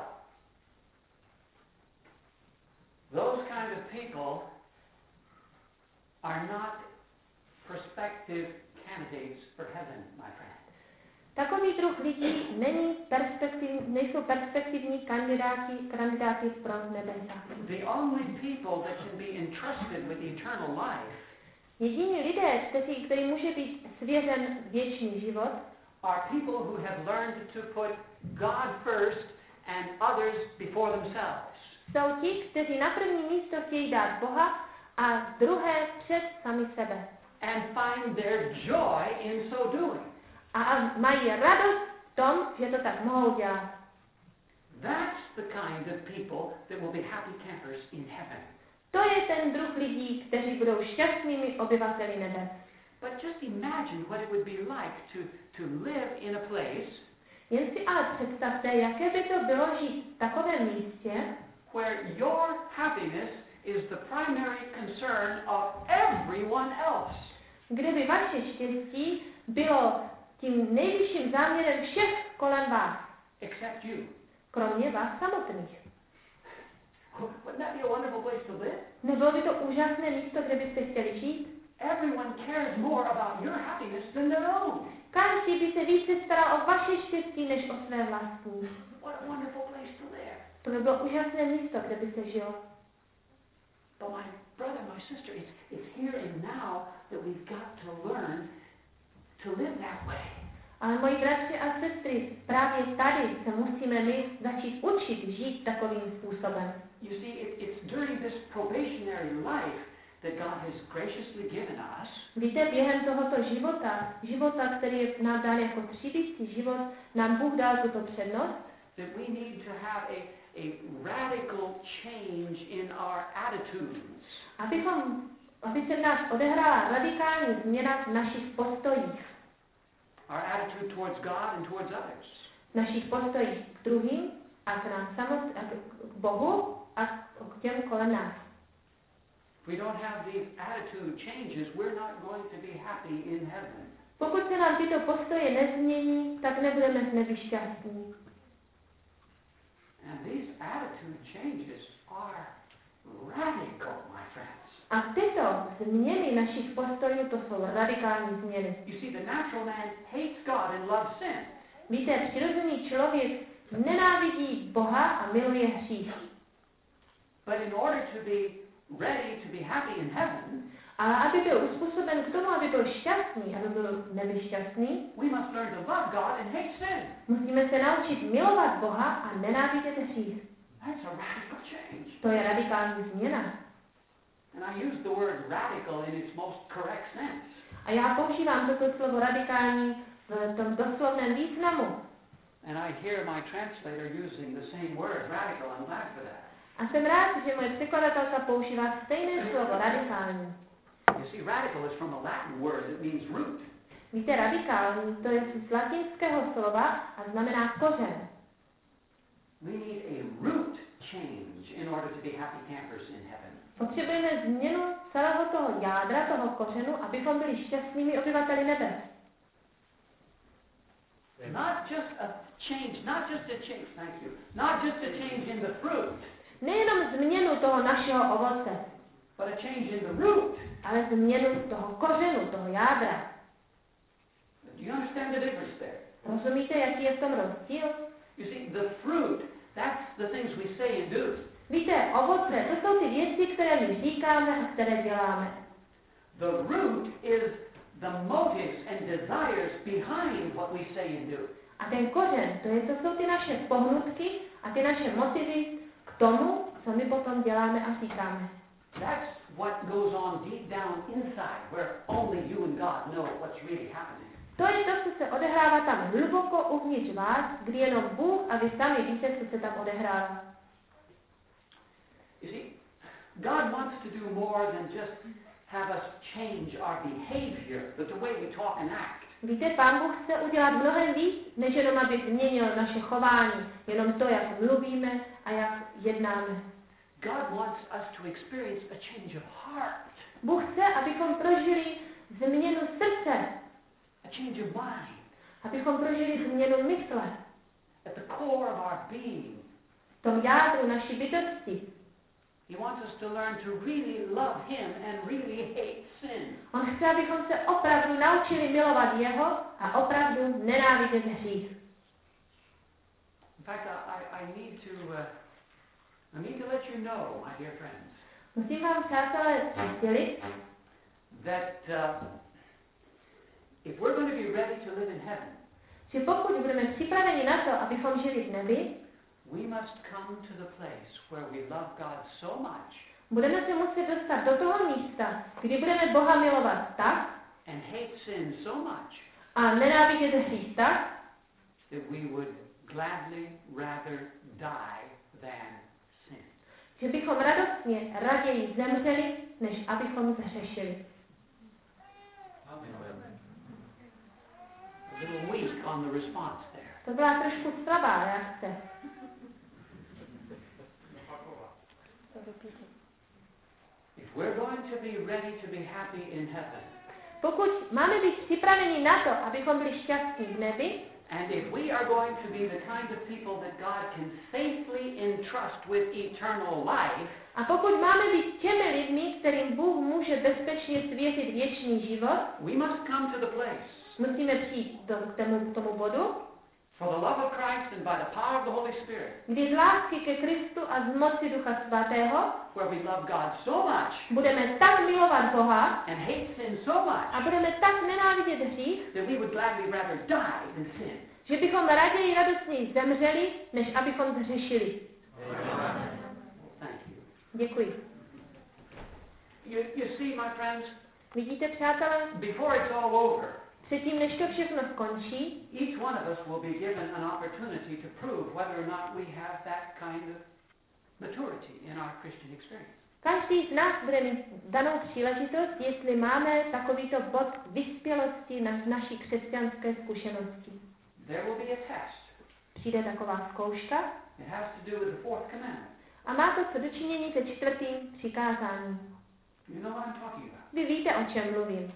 those kind of people are not prospective candidates for heaven, my friend. Takový druh lidí nejsou perspektivní kandidáti pro nebesa. The only people that can be entrusted with eternal life Jediní lidé, který může být svěřen věčný život, are people who have learned to put God first and others before themselves. jsou ti, kteří na první místo chtějí dát Boha a druhé před sami sebe. And find their joy in so doing. A mají radost v tom, že to tak mohou dělat. That's the kind of people that will be happy campers in heaven. To je ten druh lidí, kteří budou šťastnými obyvateli nebe. But just imagine what it would be like to live in a place Jen si ale představte, jaké by to bylo žít v takovém místě, where your happiness is the primary concern of everyone else. kde by vaše štěstí bylo tím nejvyšším záměrem všech kolem vás, Except you. kromě vás samotných. Wouldn't that be a wonderful place to live? Nebylo by to úžasné místo, kde byste chtěli žít? Everyone cares more about your happiness than their own. Každý by se více staral o vaše štěstí, než o své vlastní. What a wonderful place to live. To by bylo úžasné místo, kde by se žilo. But my brother, my sister, it's here and now that we've got to learn to live that way. Ale moji bratři a sestry, právě tady se musíme my začít učit žít takovým způsobem. You see, it's during this probationary life that God has graciously given us. Víte, během tohoto života, který je nám dán jako třídící život, nám Bůh dal tuto přednost, That we need to have a radical change in our attitudes. Aby se v nás odehrála radikální změna v našich postojích. Our attitude towards God and towards others. V našich postojích k druhým a k nám k Bohu a k těm kolem nás. If we don't have these attitude changes, we're not going to be happy in heaven. Pokud se nám tyto postoje nezmění, tak nebudeme v nebi šťastní. And these attitude changes are radical, my friends. A tyto změny našich postojů, to jsou radikální změny. You see, the natural man hates God and loves sin. Víte, přirozený člověk nenávidí Boha a miluje hřích. But in order to be ready to be happy in heaven, Ale aby byl uspůsoben k tomu, aby byl šťastný, aby byl nevyšťastný, we must learn to love God and hate sin. musíme se naučit milovat Boha a nenávidět hřích. That's a radical change. To je radikální změna. And I use the word radical in its most correct sense. A já používám toto slovo radikální v tom doslovném významu. And I hear my translator using the same word, radical. I'm glad for that. A jsem rád, že moje překladatelka používá stejné slovo radikální. You see, radical is from a Latin word that means root. Víte, radikální, to je z latinského slova a znamená kořen. We need a root change in order to be happy campers in heaven. Potřebujeme změnu celého toho jádra, toho kořenu, abychom byli šťastnými obyvateli nebe. Not just a change, not just a change in the fruit, Nejenom změnu toho našeho ovoce, but a change in the root. ale změnu toho kořenu, toho jádra. Do you understand the difference there? Rozumíte, jaký je v tom rozdíl? You see, the fruit, that's the things we say and do. Víte, ovoce, to jsou ty věci, které my říkáme a které děláme. The root is the motives and desires behind what we say and do. A ten kořen, to jsou ty naše pohnutky a ty naše motivy k tomu, co my potom děláme a říkáme. That's what goes on deep down inside, where only you and God know what's really happening. To je to, co se odehrává tam hluboko uvnitř vás, kdy jenom Bůh a vy sami víte, co se tam odehrává. You see, God wants to do more than just have us change our behavior, the way we talk and act. Víte, Pán Bůh chce udělat mnohem víc, než jenom aby změnil naše chování, jenom to, jak mluvíme a jak jednáme. God wants us to experience a change of heart, Bůh chce, abychom prožili změnu srdce, a change of mind, abychom prožili změnu mysle, at the core of our being. v tom jádru naší bytosti. He wants us to learn to really love Him and really hate sin. On chce, abychom se opravdu naučili milovat jeho a opravdu nenávidět hřích. In fact, I need to let you know, my dear friends, Musím vám, přátelé, sdělit, that if we're going to be ready to live in heaven, že pokud budeme připraveni na to, abychom žili v nebi, we must come to the place where we love God so much budeme se muset dostat do toho místa, kdy budeme Boha milovat tak and hate sin so much a nenávidět hřích tak, that we would gladly rather die than sin. že bychom radostně raději zemřeli, než abychom zhřešili. A little weak on the response there. To byla trošku slabá reakce. If we're going to be ready to be happy in heaven, Pokud máme být připraveni na to, abychom byli šťastní v nebi, and if we are going to be the kind of people that God can safely entrust with eternal life, a pokud máme být těmi lidmi, kterým Bůh může bezpečně svěřit věčný život, we must come to the place musíme přijít k tomu bodu, for the love of Christ and by the power of the Holy Spirit, kdy z lásky ke Kristu a z moci Ducha Svatého where we love God so much budeme tak milovat Boha and hate sin so much a budeme tak nenávidět hřích, that we would gladly rather die than sin. že bychom raději radostněji zemřeli, než abychom zhřešili. Thank you. Děkuji. You see, my friends, Vidíte, přátelé, before it's all over, předtím, než to všechno skončí, each one of us will be given an opportunity to prove whether or not we have that kind of maturity in our Christian experience. každý z nás bude mít danou příležitost, jestli máme takovýto bod vyspělosti na naší křesťanské zkušenosti. There will be a test. Přijde taková zkouška It has to do with the fourth commandment. a má to co dočinění se 4. přikázáním. You know what I'm talking about. Vy víte, o čem mluvím.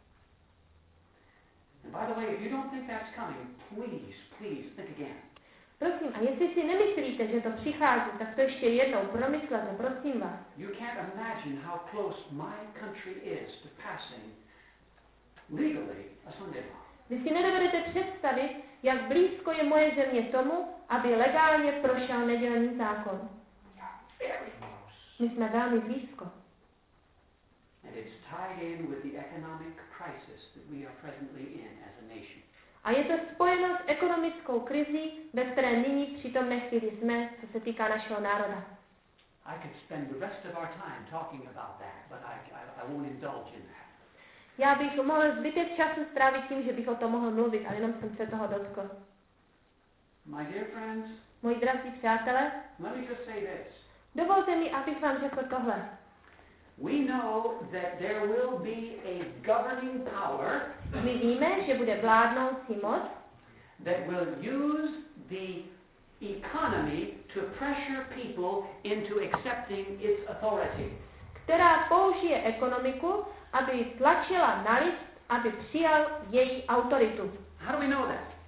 And by the way, if you don't think that's coming, please think again. Prosím, a jestli si nemyslíte, že to přichází, tak to ještě jednou promyslete, prosím vás. You can't imagine how close my country is to passing legally a Sunday law. Vy si nedovedete představit, jak blízko je moje země tomu, aby legálně prošel nedělní zákon. Very close. My jsme velmi blízko. And it's tied in with the economic crisis that we are presently in as a nation. A je to spojeno s ekonomickou krizí, ve které nyní v přítomné chvíli jsme, co se týká našeho národa. I could spend the rest of our time talking about that, but I won't indulge in that. Já bych mohl zbytek času strávit tím, že bych o tom mohl mluvit, ale jenom jsem se toho dotkl. My dear friends, Moji drazí přátelé, let me just say this. dovolte mi, abych vám řekl tohle. We know that there will be a governing power My víme, že bude vládnoucí moc, that will use the economy to pressure people into accepting its authority. která použije ekonomiku, aby tlačila na lid, aby přijal její autoritu. How do we know that?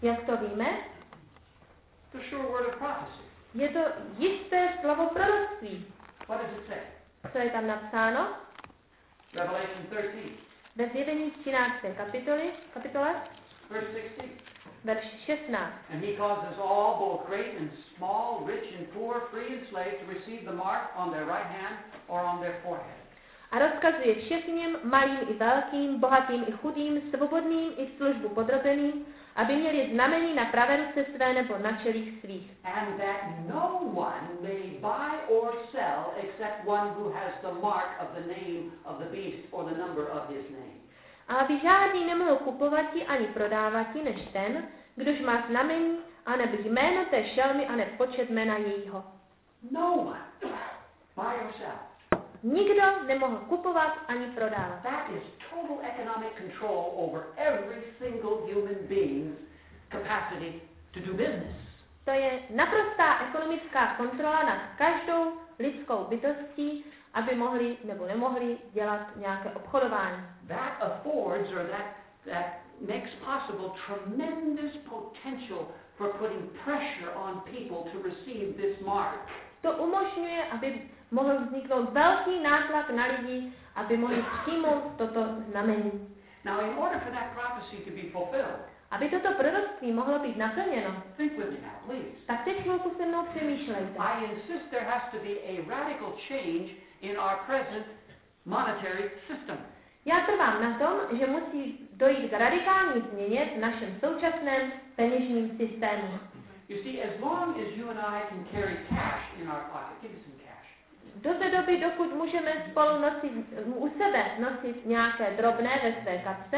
Jak to víme? The sure word of prophecy. Je to jisté slovo proroctví. What does it say? Co je tam napsáno? Revelation 13, Ve Zjevení 13. kapitole, verse 16. verš 16. And he causes all, both great and small, rich and poor, free and slave, to receive the mark on their right hand or on their forehead. A rozkazuje všechním, malým i velkým, bohatým i chudým, svobodným i službu podrobeným, aby měli znamení na pravé ruce své nebo na čelích svých. And that no one may buy or sell except one who has the mark of the name of the beast or the number of his name. A aby žádný nemohl kupovati ani prodávat než ten, kdož má znamení, anebo jméno té šelmy, anebo počet jména jejího. No one buy or sell. Nikdo nemohl kupovat ani prodávat. That is total economic control over every single human being's capacity to do business. To je naprostá ekonomická kontrola nad každou lidskou bytostí, aby mohli nebo nemohli dělat nějaké obchodování. That affords, or that makes possible tremendous potential for putting pressure on people to receive this mark. To umožňuje, aby mohl vzniknout velký nátlak na lidi, aby mohli přijmout toto znamení. Now, in order for that prophecy to be fulfilled, Aby toto proroctví mohlo být naplněno, think with me now, please. tak teď chvilku se mnou přemýšlejte. I insist there has to be a radical change in our present monetary system. Já trvám na tom, že musí dojít k radikální změně v našem současném peněžním systému. You see, as long as you and I can carry cash in our pocket, give me some cash. Do té doby, dokud můžeme spolu nosit, u sebe nosit nějaké drobné ve své kapse,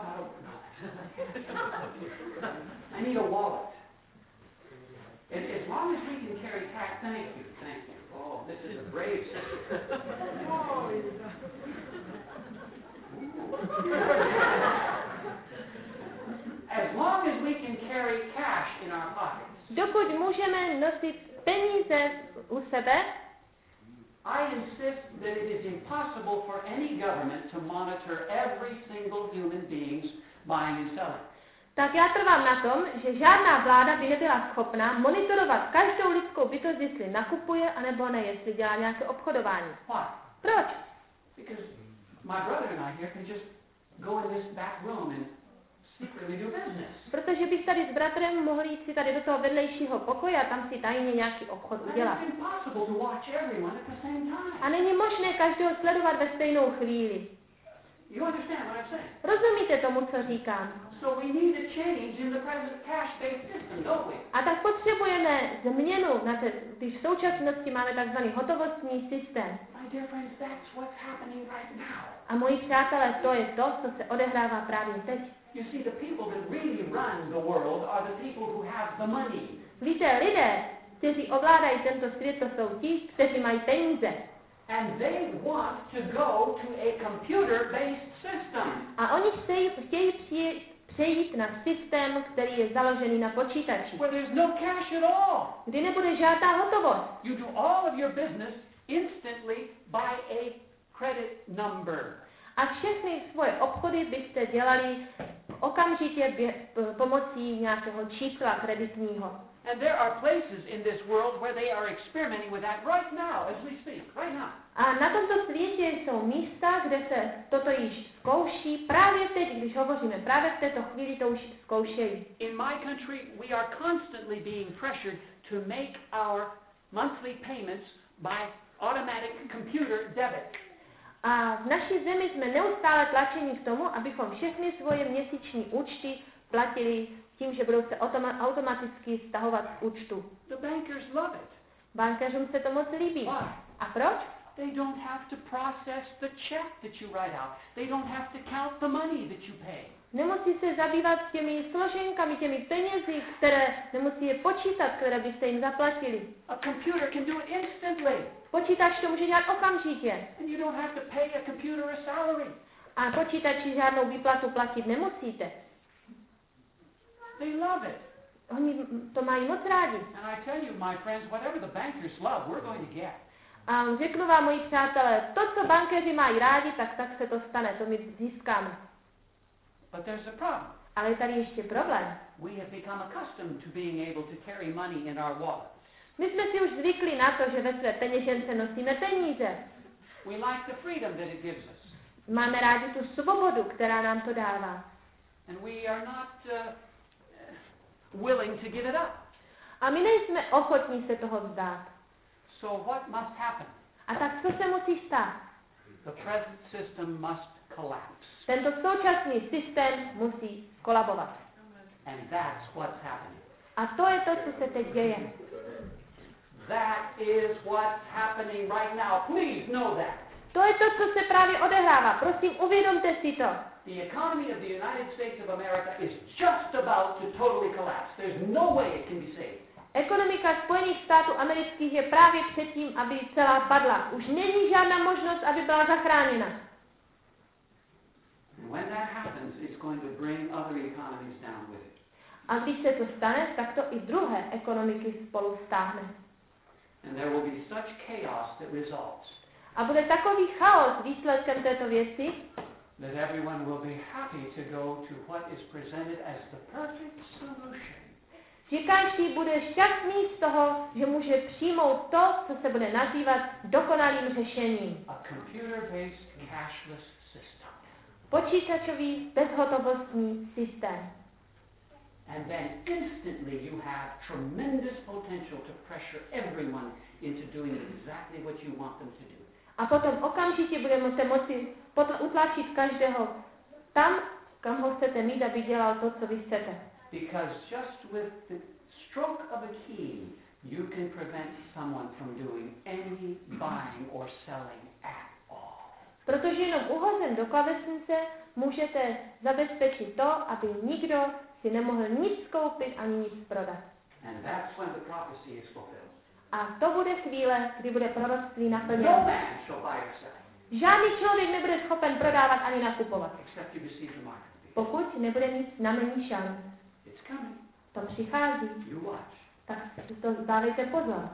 I need a wallet. As long as we can carry cash, thank you, thank you. Oh, this is a brave sister. As long as we can carry cash in our pockets, dokud můžeme nosit peníze u sebe, I insist that it is impossible for any government to monitor every single human being's buying and selling. tak já trvám na tom, že žádná vláda by nebyla schopná monitorovat každou lidskou bytost, jestli nakupuje, anebo ne, jestli dělá nějaké obchodování. Why? Proč? Because my brother and I here can just go in this back room and secretly do business. Protože bych tady s bratrem mohli jít si tady do toho vedlejšího pokoje a tam si tajně nějaký obchod And udělat. it's impossible to watch everyone at the same time. A není možné každého sledovat ve stejnou chvíli. You understand what I'm saying? Rozumíte tomu, co říkám? So we need a change in the present cash-based system, don't we? A tak potřebujeme změnu, když v současnosti máme takzvaný hotovostní systém. My dear friends, that's what's happening right now. A moji přátelé, to je to, co se odehrává právě teď. You see, the people that really run the world are the people who have the money. Víte, lidé, kteří ovládají tento svět, to jsou ti, kteří mají peníze. And they want to go to a computer-based system. A oni chtějí přejít na systém, který je založený na počítači, Where there's no cash at all. kdy nebude žádná hotovost. You do all of your business instantly by a credit number. A všechny svoje obchody byste dělali okamžitě pomocí nějakého čísla kreditního. And there are places in this world where they are experimenting with that right now, as we speak, right now. A na tomto světě jsou místa, kde se toto již zkouší. Právě teď, když hovoříme, právě v této chvíli to už zkoušejí. In my country, we are constantly being pressured to make our monthly payments by automatic computer debit. A v naší zemi jsme neustále tlačeni k tomu, abychom všechny svoje měsíční účty platili tím, že budou se automaticky stahovat z účtu. The bankers love it. Bankéřům se to moc líbí. Why? A proč? They don't have to process the check that you write out. They don't have to count the money that you pay. Nemusí se zabývat těmi složenkami, těmi penězi, které nemusí je počítat, které byste jim zaplatili. A computer can do it instantly. Počítač to může dělat okamžitě. And you don't have to pay a computer a salary. A počítači žádnou výplatu platit nemusíte. They love it. Oni to mají moc rádi. And I tell you, my friends, whatever the bankers love, we're going to get. A řeknu vám, moji přátelé, to, co bankéři mají rádi, tak se to stane, to my získáme. But there's a problem. Ale je tady ještě problém. we have become accustomed to being able to carry money in our wallets. My jsme si už zvykli na to, že ve své peněžence nosíme peníze. We like the freedom that it gives us. Máme rádi tu svobodu, která nám to dává. And we are not willing to give it up. A my nejsme ochotní se toho vzdát. So what must happen? A tak co se musí stát? The present system must collapse. Tento současný systém musí kolabovat. And that's what's happening. A to je to, co se teď děje. That is what's happening right now. Please know that. To je to, co se právě odehrává. Prosím, uvědomte si to. The economy of the United States of America is just about to totally collapse. There's no way it can be saved. Ekonomika Spojených států amerických je právě před tím, aby celá padla. Už není žádná možnost, aby byla zachráněna. And when that happens, it's going to bring other economies down with it. A když se to stane, tak to i druhé ekonomiky spolu stáhne. And there will be such chaos that results A bude takový chaos výsledkem této věci, that everyone will be happy to go to what is presented as the perfect solution. že každý bude šťastný z toho, že může přijmout to, co se bude nazývat dokonalým řešením. A computer-based cashless system. Počítačový bezhotovostní systém. And then instantly you have tremendous potential to pressure everyone into doing exactly what you want them to do. A potom okamžitě budete moci utlačit každého tam, kam ho chcete mít, aby dělal to, co vy chcete. Because just with the stroke of a key, you can prevent someone from doing any buying or selling at all. Protože jenom uhozem do klávesnice můžete zabezpečit to, aby nikdo si nemohl nic koupit ani nic prodat. And that's when the prophecy is fulfilled. A to bude chvíle, kdy bude proroctví No naplněno. man shall buy or sell, Žádný člověk nebude schopen prodávat ani nakupovat, except you receive the mark of the beast. pokud nebude mít znamení šanc. It's coming. To přichází, You watch. tak si to dávejte pozor.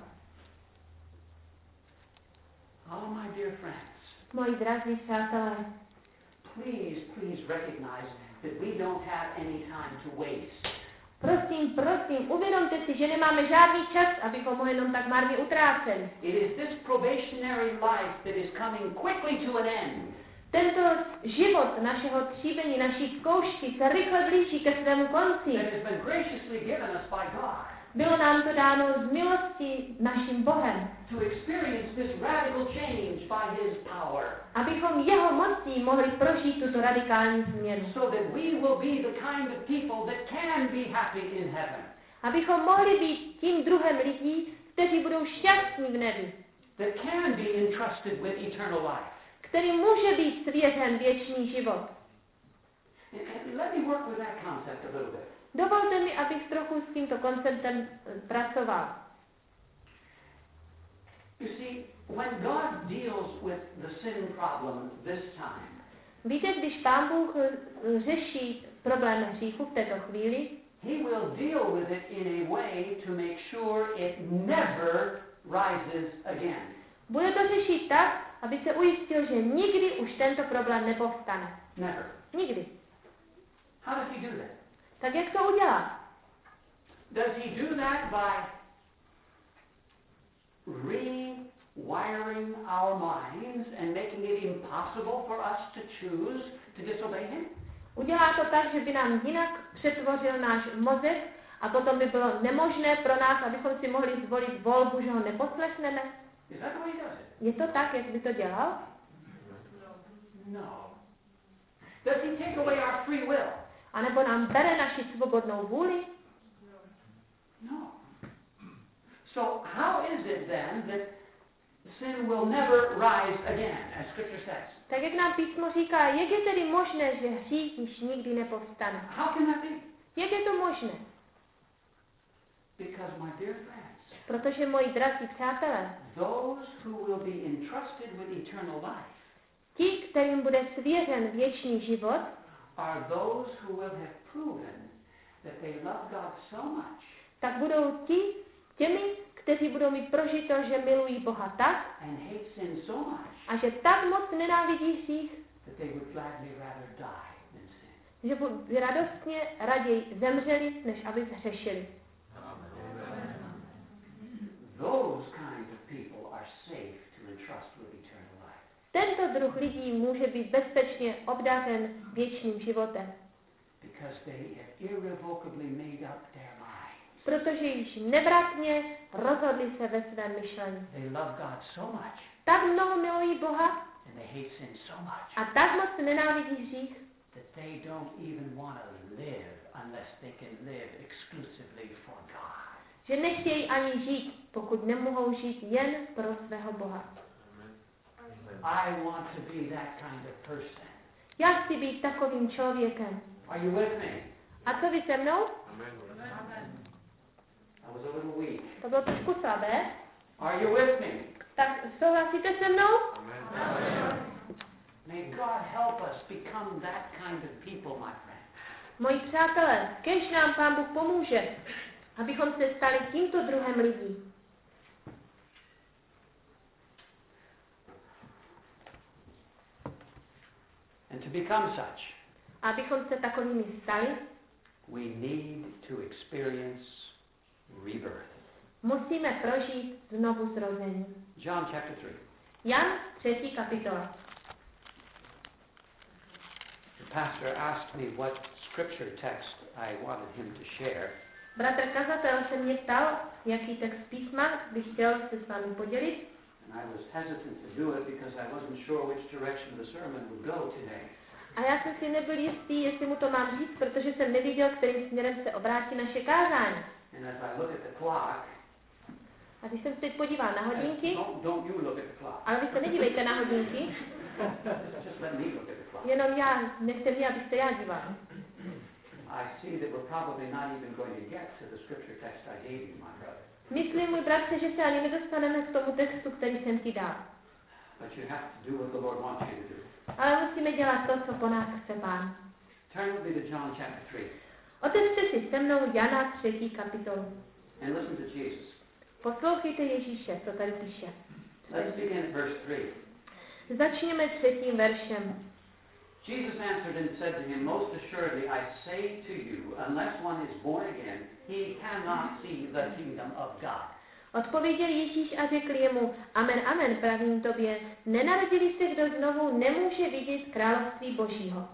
Oh, my dear friends, Moji drazí přátelé, please recognize that we don't have any time to waste. prosím, uvědomte si, že nemáme žádný čas, abychom ho jenom tak marně utráceli. It is this probationary life that is coming quickly to an end. Tento život našeho tříbení, naší zkoušky se rychle blíží ke svému konci. That has been graciously given us by God Bylo nám to dáno z milosti naším Bohem, to experience this radical change by His power, abychom jeho mocí mohli prožít tuto radikální změnu. so that we will be the kind of people that can be happy in heaven, Abychom mohli být tím druhem lidí, kteří budou šťastní v nebi, that can be entrusted with eternal life. který může být svěřen věčný život. And let me work with that concept a little bit. Dovolte mi, abych trochu s tímto konceptem pracoval. You see, when God deals with the sin problem this time, Víte, když Pán Bůh řeší problém hříchu v této chvíli, He will deal with it in a way to make sure it never rises again. bude to řešit tak, aby se ujistil, že nikdy už tento problém nepovstane. Never. Nikdy. How does He do that? Tak jak to udělá? Does He do that by rewiring our minds and making it impossible for us to choose to disobey Him? Udělá to tak, že by nám jinak přetvořil náš mozek a potom by bylo nemožné pro nás, abychom si mohli zvolit volbu, že ho neposlechneme? Is that the way He does it? Je to tak, jak by to dělal? No. Does He take away our free will? A nebo nám bere naši svobodnou vůli? No. So how is it then that sin will never rise again, as Scripture says? Tak jak nám písmo říká, jak je tedy možné, že hřích již nikdy nepovstane? How can that be? Jak je to možné? Because, my dear friends, Protože, moji drazí přátelé, those who will be entrusted with eternal life ti, kterým bude svěřen věčný život, are those who will have proven that they love God so much tak budou těmi, kteří budou mít prožito, že milují Boha tak and hate sin so much a že tak moc nenávidí hřích, that they would gladly rather die than sin. že by radostně raději zemřeli, než aby zhřešili. Those kinds of people are safe to entrust with eternal life. Tento druh lidí může být bezpečně obdařen věčným životem, Because they have irrevocably made up their minds. protože již nevratně rozhodli se ve svém myšlení. They love God so much Tak mnoho milují Boha and they hate sin so much a tak moc nenávidí hřích, that they don't even want to live unless they can live exclusively for God. že nechtějí ani žít, pokud nemohou žít jen pro svého Boha. I want to be that kind of person. Já chci být takovým člověkem. Are you with me? A co vy se mnou? I was a little weak. To bylo trošku slabé. Are you with me? Tak souhlasíte se mnou? May God help us become that kind of people, my friend. Moji přátelé, kéž nám Pán Bůh pomůže, abychom se stali tímto druhem lidí. And to become such, A abychom se takovými stali, we need to experience rebirth. musíme prožít znovu zrození. John chapter 3. Jan 3. kapitola. The pastor asked me what scripture text I wanted him to share. Bratr kazatel se mě ptal, jaký text písma bych chtěl se s vámi podělit. And I was hesitant to do it because I wasn't sure which direction the sermon would go today. A já jsem si nebyl jistý, jestli mu to mám říct, protože jsem nevěděl, kterým směrem se obrátí naše kázání. And as I look at the clock, A když jsem se teď podíval na hodinky, don't you look at the clock. ale vy se nedívejte na hodinky, Just let me look at the clock. jenom já, nechte mě, abych se já díval. I see that we're probably not even going to get to the scripture text I gave you, my brother. Myslím, můj bratře, že se ani nedostaneme k tomu textu, který jsem ti dal. But you have to do what the Lord wants you to do. Ale musíme dělat to, co po nás chce Pán. Turn with me to John chapter 3 Otevřte si se mnou Jana 3. kapitolu. and listen to Jesus. Poslouchejte Ježíše, co tady píše. Let's begin at verse 3. Začněme 3. veršem. Jesus answered and said to him, Most assuredly I say to you, unless one is born again, he cannot see the kingdom of God. Odpověděl Ježíš a řekl jemu, amen, amen, pravím tobě, nenarodili se kdo znovu, nemůže vidět království Božího.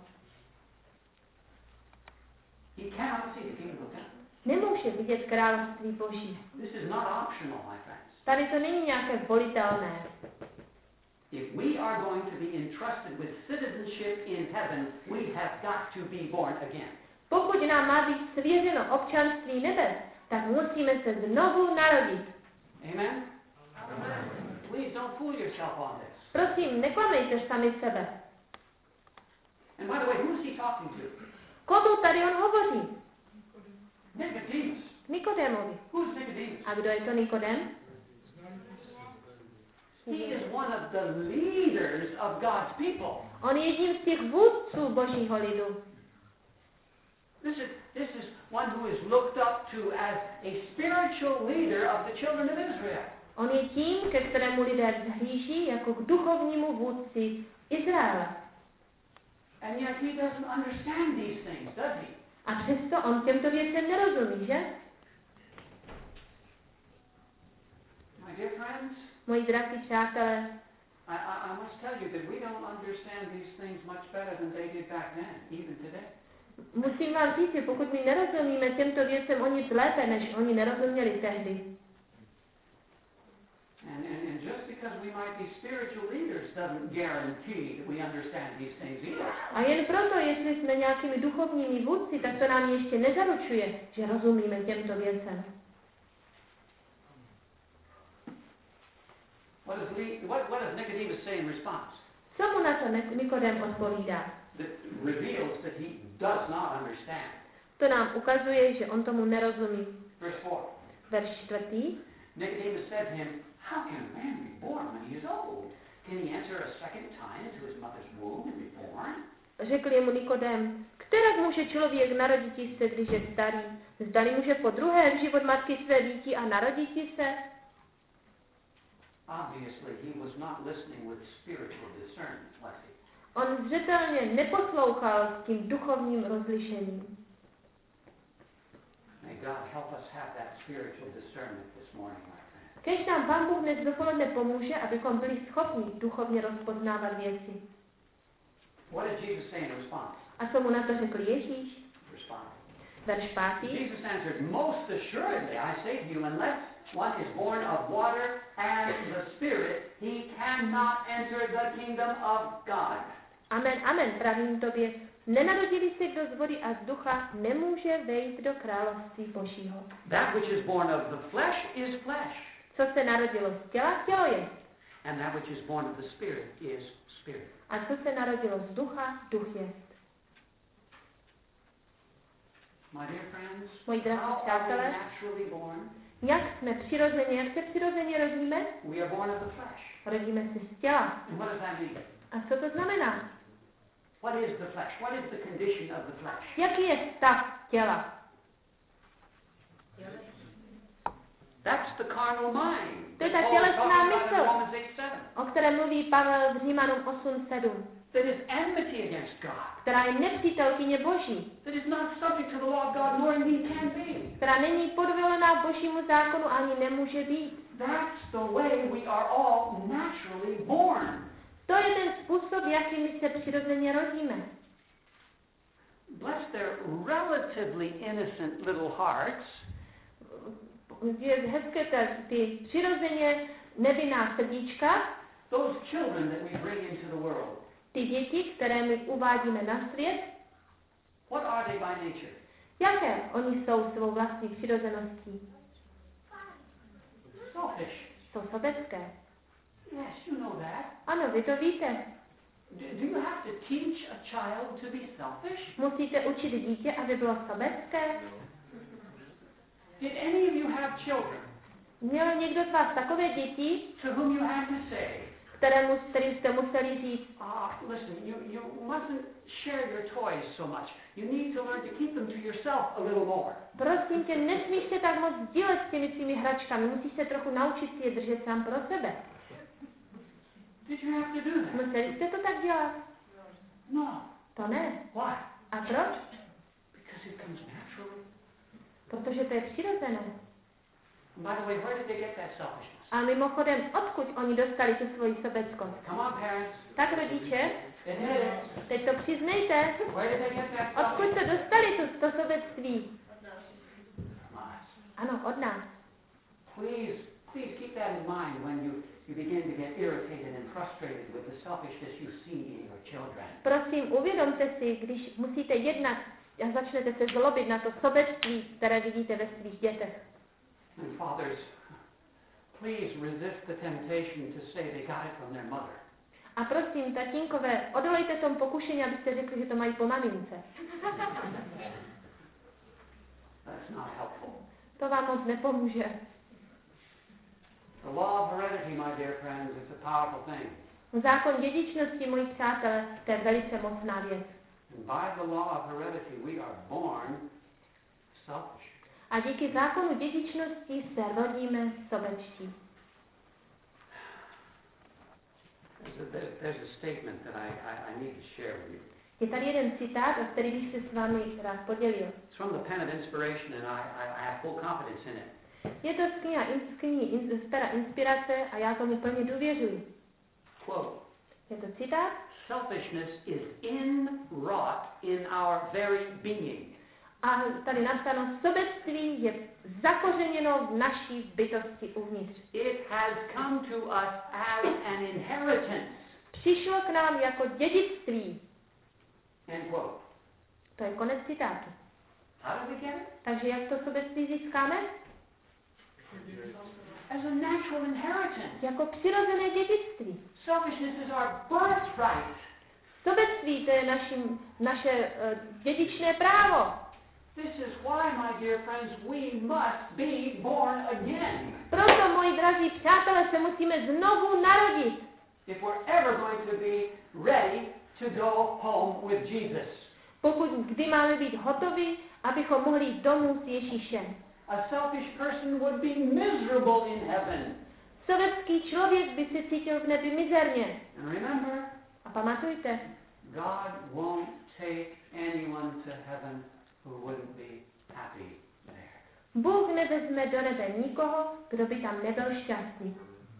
He cannot see the kingdom of God. Nemůže vidět království Boží. This is not optional, my friends. Tady to není nějaké volitelné. If we are going to be entrusted with citizenship in heaven, we have got to be born again. Pokud nám má být svěřeno občanství nebes, tak musíme se znovu narodit. Amen? Please don't fool yourself on this. Prosím, neklamejte sami sebe. And by the way, who is he talking to? Komu tady on hovoří? Nicodemus. Nikodémovi. Who's Nicodemus? A kdo je to Nikodém? He is one of the leaders of God's people. On je jedním z těch vůdců Božího lidu. This is one who is looked up to as a spiritual leader of the children of Israel. On je tím, ke kterému lidé vzhlíží jako k duchovnímu vůdci Izraele. And yet he doesn't understand these things, does he? A přesto on těmto věcem nerozumí, že? My dear friends, Moji drazí přátelé, I must tell you that we don't understand these things much better than they did back then, even today. musím vám říct, že pokud my nerozumíme těmto věcem o nic lépe, než oni nerozuměli tehdy. And just because we might be spiritual leaders doesn't guarantee that we understand these things either. A jen proto, jestli jsme nějakými duchovními vůdci, tak to nám ještě nezaručuje, že rozumíme těmto věcem. What does Nicodemus say in response? Co mu na to Nikodém odpovídá? That reveals that he does not understand. To nám ukazuje, že on tomu nerozumí. Verse 4. Verš 4. Nicodemus said to him, How can a man be born when he is old? Can he enter a second time into his mother's womb and be born? Řekl jemu Nikodém, kterak může člověk narodit se, když je starý? Zdali může po druhé v život matky své býti a narodit se? Obviously, he was not listening with spiritual discernment, was he? On zřetelně neposlouchal s tím duchovním rozlišením. May God help us have that spiritual discernment this morning, my friend. Kéž nám Pán Bůh dnes dopoledne pomůže, abychom byli schopni duchovně rozpoznávat věci. What did Jesus say in response? A co mu na to řekl Ježíš? Respond. Verš 5. Jesus answered, most assuredly I say to you, unless one is born of water and the Spirit, he cannot enter the kingdom of God. Amen, amen, pravím tobě. Nenarodili se kdo z vody a z ducha, nemůže vejít do království Božího. That which is born of the flesh is flesh, Co se narodilo z těla, tělo je. and that which is born of the Spirit is spirit. A co se narodilo z ducha, duch je. My dear friends, Moji drazí how are we přátelé, naturally born? jak se přirozeně rodíme? We are born of the flesh. Rodíme se z těla. And what does that mean? A co to znamená? What is the flesh? What is the condition of the flesh? Jaký je stav těla? That's the carnal mind. To je that ta Paul is tělesná talking about in mysl, Romans 8:7. o které mluví Pavel v Římanům 8:7, That is enmity against God. která je nepřítelkyně Boží, That is not subject to the law of God, nor indeed can be. která není podvolená Božímu zákonu ani nemůže být. That's the way we are all naturally born. To je ten způsob, jakým se přirozeně rodíme. Bless their relatively innocent little hearts. Je hezké ty přirozeně nevinná srdíčka, Those children that we bring into the world. ty děti, které my uvádíme na svět, What are they by nature? jaké oni jsou svou vlastní přirozeností? Selfish. Jsou sobecké. Yes, you know that. Ano, vy to víte. Do you have to teach a child to be selfish? Musíte učit dítě, aby bylo sobecké. Did any of you have children Měl někdo z vás takové děti, to whom you had to say, kterým jste museli říct, listen, you mustn't share your toys so much. You need to learn to keep them to yourself a little more. prosím tě, nesmíš se tak moc dílet s těmi svými hračkami, musíš se trochu naučit si je držet sám pro sebe. Did you have to do that? Museli jste to tak dělat? No. To ne. Why? A proč? Because it comes naturally. Protože to je přirozené. And by the way, where did they get that selfishness? A mimochodem, odkud oni dostali tu svoji sobeckost? Come on, parents. Tak rodiče, Admit it. teď to přiznejte, Where did they get that odkud selfishness? se dostali to sobectví? From us. Ano, od nás. Please keep that in mind when you begin to get irritated and frustrated with the selfishness you see in your children. Prosím, uvědomte si, když musíte jednat a začnete se zlobit na to sobectví, které vidíte ve svých dětech. And fathers, please resist the temptation to say they got it from their mother. A prosím, tatínkové, odolejte tomu pokušení, abyste řekli, že to mají po mamince. That's not helpful. To vám moc nepomůže. The law of heredity, my dear friends, is a powerful thing. Zákon dědičnosti, moji přátelé, to je velice mocná věc. And by the law of heredity, we are born selfish. A díky zákonu dědičnosti se rodíme sobečtí. There's a statement that I need to share with you. Je tady jeden citát, o který bych se s vámi rád podělil. It's from the pen of inspiration, and I have full confidence in it. Je to z knihy z pera inspirace a já tomu plně důvěřuji. Quote, Je to citát. selfishness is inwrought in our very being. A tady napsáno, sobectví je zakořeněno v naší bytosti uvnitř. It has come to us as an inheritance. Přišlo k nám jako dědictví. End quote. To je konec citátu. How do we get it? Takže jak to sobectví získáme? As a natural inheritance. Jako přirozené dědictví. Selfishness is our birthright. Sobectví to je naše dědičné právo. This is why, my dear friends, we must be born again. Proto, moji drazí přátelé, se musíme znovu narodit. If we're ever going to be ready to go home with Jesus. Kdy máme být hotovi, abychom mohli jít domů s Ježíšem. A selfish person would be miserable in heaven. Sobecký člověk by se cítil v nebi mizerně. And remember, A pamatujte, God won't take anyone to heaven who wouldn't be happy there. Bůh nevezme do nebe nikoho, kdo by tam nebyl šťastný.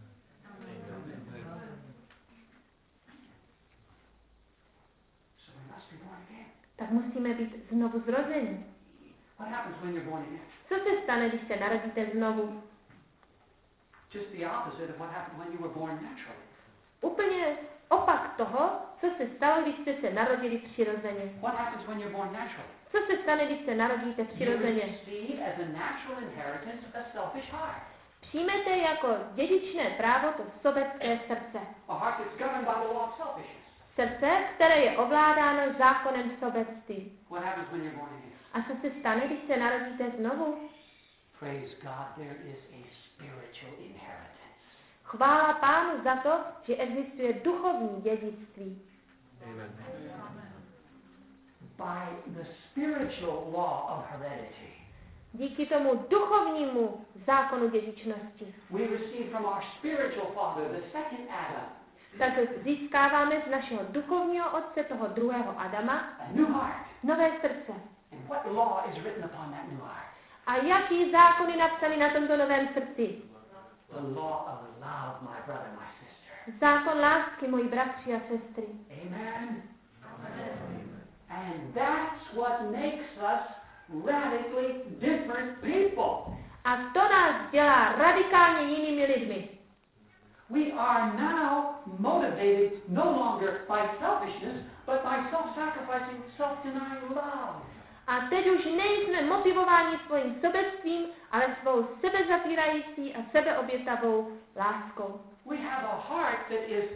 So we must be born again. Tak musíme být znovu zrozeni. What happens when you're born again? Co se stane, když se narodíte znovu? Just the opposite of what happened when you were born naturally. Úplně opak toho, co se stalo, když jste se narodili přirozeně. What happens when you're born naturally? Co se stane, když se narodíte You přirozeně? receive as a natural inheritance a selfish heart. Přijmete jako dědičné právo to sobecké srdce. A heart that's governed by the law of selfishness. Srdce, které je ovládáno zákonem sobectví. What happens when you're born again? A co se stane, když se narodíte znovu? Praise God, there is a spiritual inheritance. Chvála Pánu za to, že existuje duchovní dědictví. By the spiritual law of heredity, Díky tomu duchovnímu zákonu dědičnosti. we receive from our spiritual father, the second Adam, Tak získáváme z našeho duchovního otce, toho druhého Adama, a new heart. nové srdce. And what law is written upon that new heart? A jaký zákon je napsaný na tomto novém srdci? The law of love, my brother, my sister. Zákon lásky, moji bratři a sestry. Amen. And that's what makes us radically different people. A to nás dělá radikálně jinými lidmi. We are now motivated no longer by selfishness, but by self-sacrificing, self-denying love. A teď už nejsme motivováni svým sobectvím, ale svou sebezapírající a sebeobětavou láskou. We have a heart that is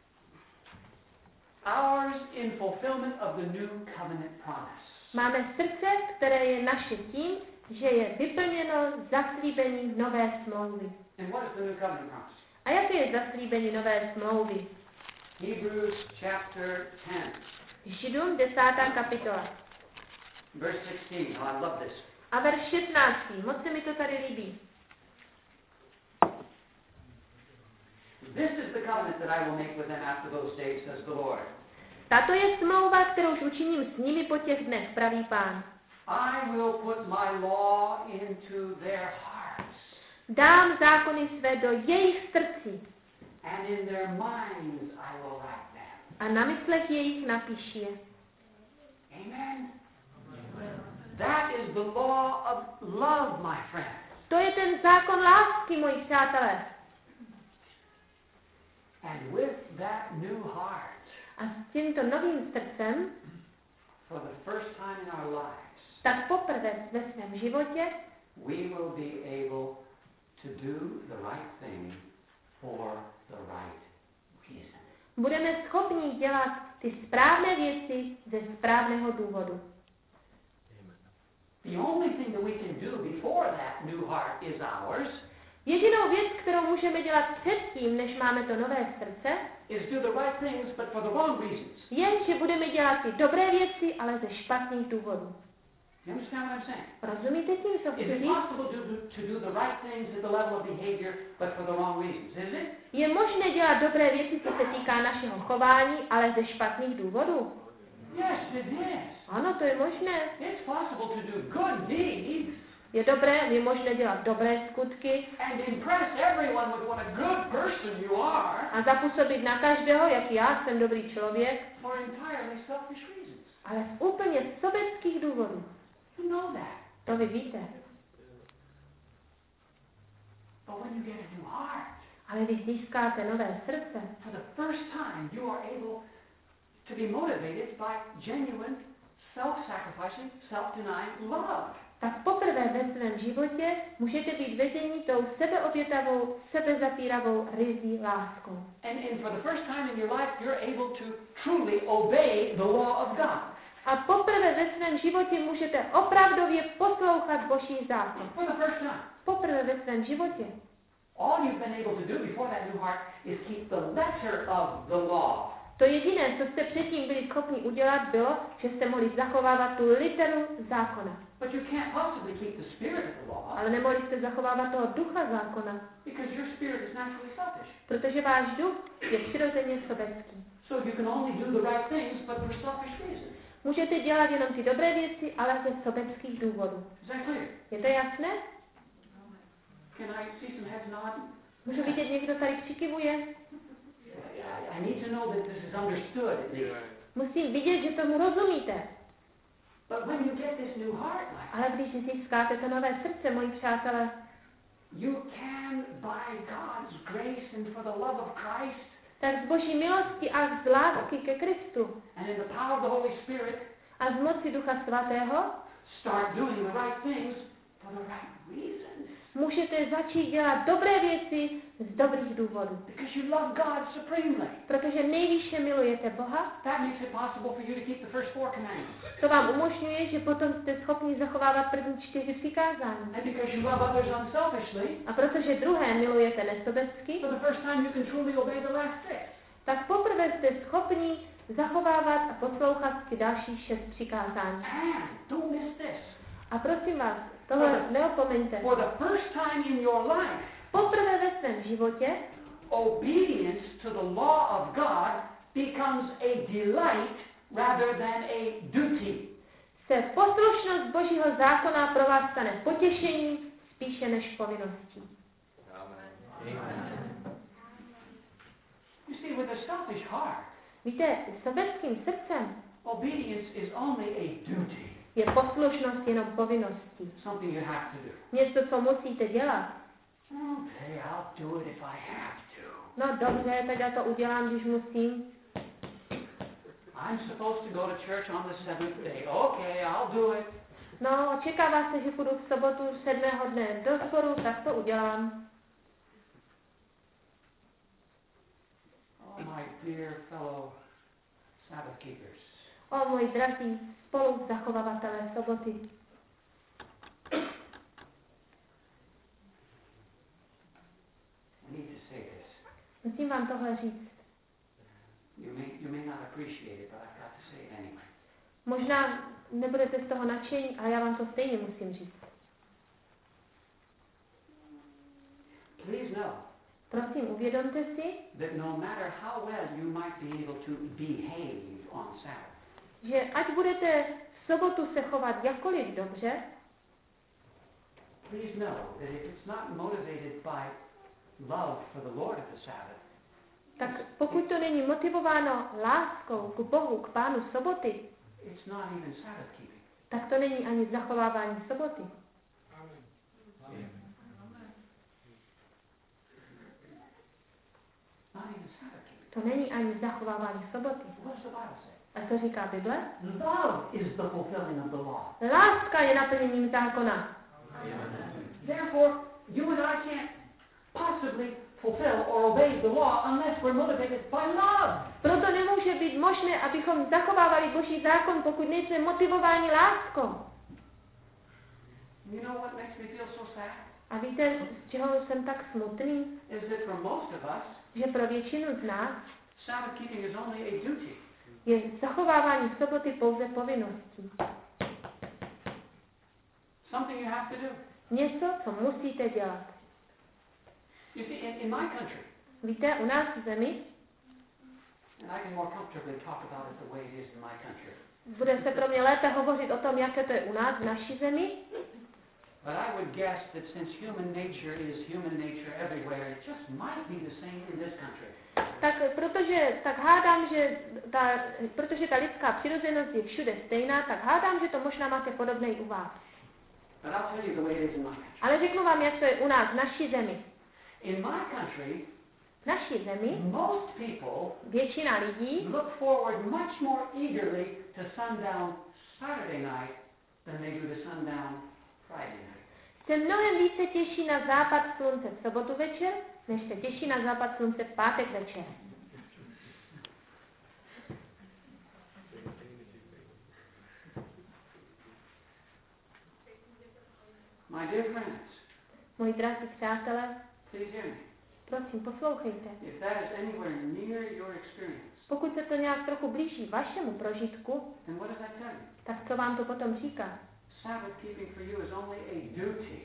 ours in fulfillment of the new covenant promise. Máme srdce, které je naše tím, že je vyplněno zaslíbení nové smlouvy. And what is the new covenant promise? A jaké je zaslíbení nové smlouvy? Hebrews chapter 10, Židům 10. kapitola. verse 16. Oh, I love this. A verš 16. Moc se mi to tady líbí. This is the covenant that I will make with them after those days, says the Lord. Tato je smlouva, kterou učiním s nimi po těch dnech, praví Pán. I will put my law into their hearts, Dám zákony své do jejich srdcí and in their minds I will write them. a na myslech jejich napíši je. Amen. That is the law of love, my friends. To je ten zákon lásky, moji přátelé. And with that new heart, A s tímto novým srdcem, for the first time in our lives, tak poprvé ve svém životě we will be able to do the right thing for the right reason. budeme schopni dělat ty správné věci ze správného důvodu. The only thing that we can do before that new heart is ours Jedinou věc, kterou můžeme dělat předtím, než máme to nové srdce, is do the right things, but for the wrong reasons. je, že budeme dělat ty dobré věci, ale ze špatných důvodů. You understand what I'm saying? Rozumíte tím, co chci Is it říct? possible to do the right things at the level of behavior, but for the wrong reasons? Is it? Je možné dělat dobré věci, co se týká našeho chování, ale ze špatných důvodů? Yes, it is. Ano, to je možné. It's possible to do good deeds Je možné dělat dobré skutky and impress everyone with what a good person you are a zapůsobit na každého, jak já jsem dobrý člověk, for entirely selfish reasons. ale z úplně sobeckých důvodů. You know that. To vy víte. But when you get a new heart, Ale když získáte nové srdce, for the first time you are able to be motivated by genuine, self-sacrificing, self-denying love. tak poprvé ve svém životě můžete být vedeni tou sebeobětavou, sebezapíravou ryzí láskou. And for the first time in your life, you're able to truly obey the law of God. A poprvé ve svém životě můžete opravdově poslouchat Boží zákon. For the first time. Poprvé ve svém životě. All you've been able to do before that new heart is keep the letter of the law. To jediné, co jste předtím byli schopni udělat, bylo, že jste mohli zachovávat tu literu zákona. But you can't possibly keep the spirit of the law Ale nemohli jste zachovávat toho ducha zákona, because your spirit is naturally selfish. protože váš duch je přirozeně sobecký. So you can only do the right things, but for selfish reasons. Můžete dělat jenom ty dobré věci, ale ze sobeckých důvodů. Is that clear? Je to jasné? Can I see some heads nodding? Můžu vidět, někdo tady přikivuje? I need to know that this is understood at least. Musím vidět, že tomu rozumíte. But when you get this new heart, Ale když získáte to nové srdce, moji přátelé, you can, by God's grace and for the love of Christ, tak z Boží milosti a z lásky ke Kristu and in the power of the Holy Spirit, a z moci Ducha Svatého start doing the right things for the right reasons. můžete začít dělat dobré věci z dobrých důvodů. Because you love God supremely. Protože nejvýše milujete Boha, That makes it possible for you to keep the first 4 commandments. to vám umožňuje, že potom jste schopni zachovávat první 4 přikázání. And because you love others unselfishly, A protože druhé milujete nesobecky, for the first time you can truly obey the last 6. tak poprvé jste schopni zachovávat a poslouchat ty další 6 přikázání. And don't miss this. A prosím vás, tohle neopomeňte. For the first time in your life, Poprvé ve svém životě obedience to the law of God becomes a delight rather than a duty. se poslušnost Božího zákona pro vás stane potěšením spíše než povinností. You see, with a selfish heart, Víte, sobeckým srdcem obedience is only a duty, je poslušnost jenom povinností. something you have to do. Něco, co musíte dělat. Okay, I'll do it if I have to. No dobře, tak já to udělám, když musím. I'm supposed to go to church on the 7th day. Okay, I'll do it. No, očekává se, že půjdu v sobotu 7. dne do sboru, tak to udělám. Oh, my dear fellow Sabbath keepers. O moji drazí spolu zachovavatelé soboty. I need to say this. Musím vám tohle říct. You may not appreciate it, but I've got to say it anyway. Možná nebudete z toho nadšení, ale já vám to stejně musím říct. Please know Prosím, uvědomte si, that no matter how well you might be able to behave on Sabbath, že ať budete v sobotu se chovat jakkoliv dobře, please know that if it's not motivated by love for the Lord of the Sabbath, tak pokud to není motivováno láskou k Bohu, k Pánu soboty, it's not even Sabbath keeping. tak to není ani zachovávání soboty. Not even Sabbath keeping. To není ani zachovávání soboty. What does the Bible say? A co říká Bible? Love is the fulfilling of the law. Láska je naplněním zákona. Therefore, you and I can't possibly fulfill or obey the law unless we're motivated by love. Proto nemůže být možné, abychom zachovávali Boží zákon, pokud nejsme motivováni láskou. You know what makes me feel so sad? A víte, z čeho jsem tak smutný? Is that for most of us, Že pro většinu z nás Sabbath keeping is only a duty. je zachovávání soboty pouze povinností. Something you have to do. Něco, co musíte dělat. You see, in my country, Víte, u nás v zemi, and I can more comfortably talk about it the way it is in my country, bude se pro mě lépe hovořit o tom, jaké to je u nás, v naší zemi, but I would guess that since human nature is human nature everywhere, it just might be the same in this country. tak hádám, že protože ta lidská přirozenost je všude stejná, tak hádám, že to možná máte podobné i u vás. But I'll tell you the way it is in my country. Ale řeknu vám, jak to je u nás, v naší zemi. In my country, V naší zemi most people většina lidí look forward much more eagerly to sundown Saturday night than they do to sundown Friday night. se mnohem více těší na západ slunce v sobotu večer, než se těší na západ slunce v pátek večer. My dear friends, Moji drazí přátelé, please hear me. prosím, poslouchejte. If that is anywhere near your experience, Pokud se to nějak trochu blíží vašemu prožitku, then what does that tell you? tak co vám to potom říká? Sabbath keeping for you is only a duty.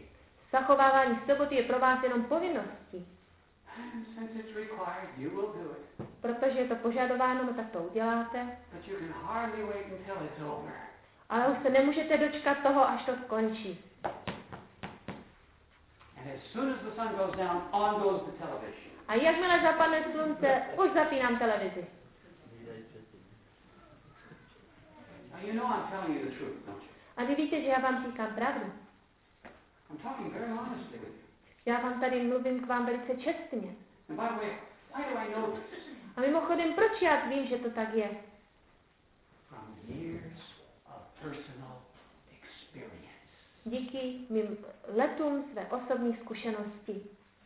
Zachovávání soboty je pro vás jenom povinností. And since it's required, you will do it. protože je to požadováno, no tak to uděláte. But you can hardly wait until it's over. Ale už se nemůžete dočkat toho, až to skončí. And as soon as the sun goes down, on goes the television. A jakmile zapadne slunce, už zapínám televizi. Now you know I'm telling you the truth, don't you? A vy víte, že já vám říkám pravdu. I'm talking very honestly with you. Já vám tady mluvím k vám velice čestně. And by the way, why do I know this? A mimochodem, proč já vím, že to tak je? From years of personal experience. Díky mým letům své osobní zkušenosti.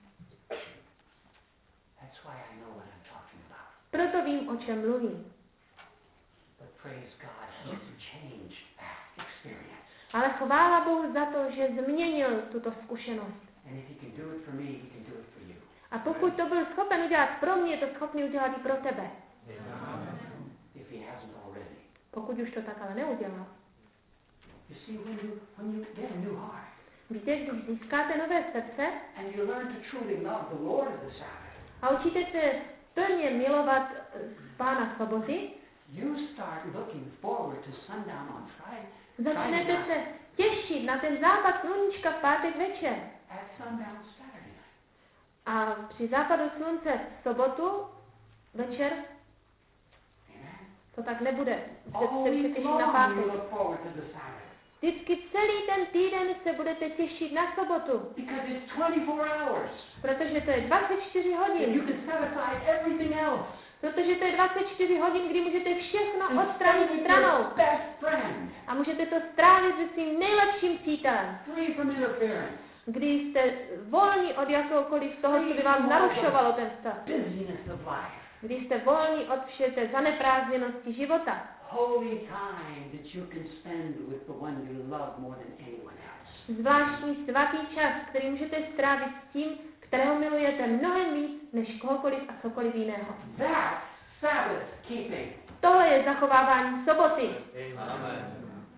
That's why I know what I'm talking about. Proto vím, o čem mluvím. But praise God, He's changed that experience. Ale chvála Bohu za to, že změnil tuto zkušenost. And if He can do it for me, He can do it for you. A pokud to byl schopen udělat pro mě, je to schopný udělat i pro tebe. If He hasn't already. Pokud už to tak ale neudělal. You see, when you get a new heart, Víte, když získáte nové srdce and you learn to truly love the Lord of the Sabbath, a učíte se plně milovat Pána soboty, you start looking forward to sundown on Friday začnete night, se těšit na ten západ sluníčka v pátek večer. at sundown Saturday night. A při západu slunce v sobotu večer Amen. to tak nebude. All Se week těšit na long pátek. you look forward to the Sabbath. Vždycky celý ten týden se budete těšit na sobotu, Because it's 24 hours. protože to je 24 And you hodin. can set aside everything else. Protože to je 24 hodin, kdy můžete všechno And stay odstranit with stranou. your best friend. A můžete to strávit se svým nejlepším přítelem. Free from interference. Kdy jste volní od jakoukoliv toho, co by vám narušovalo ten vztah. Busyness of life. Kdy jste volní od vše té zaneprázdněnosti života. Holy time that you can spend with the one you love more than anyone else. Zvláštní svatý čas, který můžete strávit s tím, kterého milujete mnohem víc než kohokoliv a cokoliv jiného. That's Sabbath keeping. Tohle je zachovávání soboty. Amen.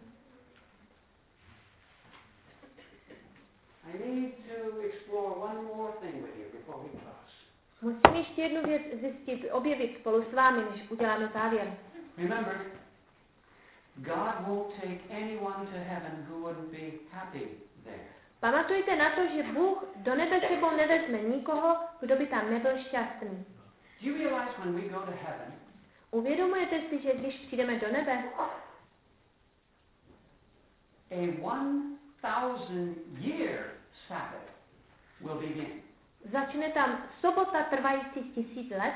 I need to explore one more thing with you before we close. Musím ještě jednu věc zjistit, objevit spolu s vámi, než uděláme závěr. Remember, God won't take anyone to heaven who wouldn't be happy there. Pamatujte na to, že Bůh do nebe sebou nevezme nikoho, kdo by tam nebyl šťastný. Do you realize when we go to heaven, Uvědomujete si, že když přijdeme do nebe, a 1,000-year Sabbath will begin? začne tam sobota trvající 1000 let?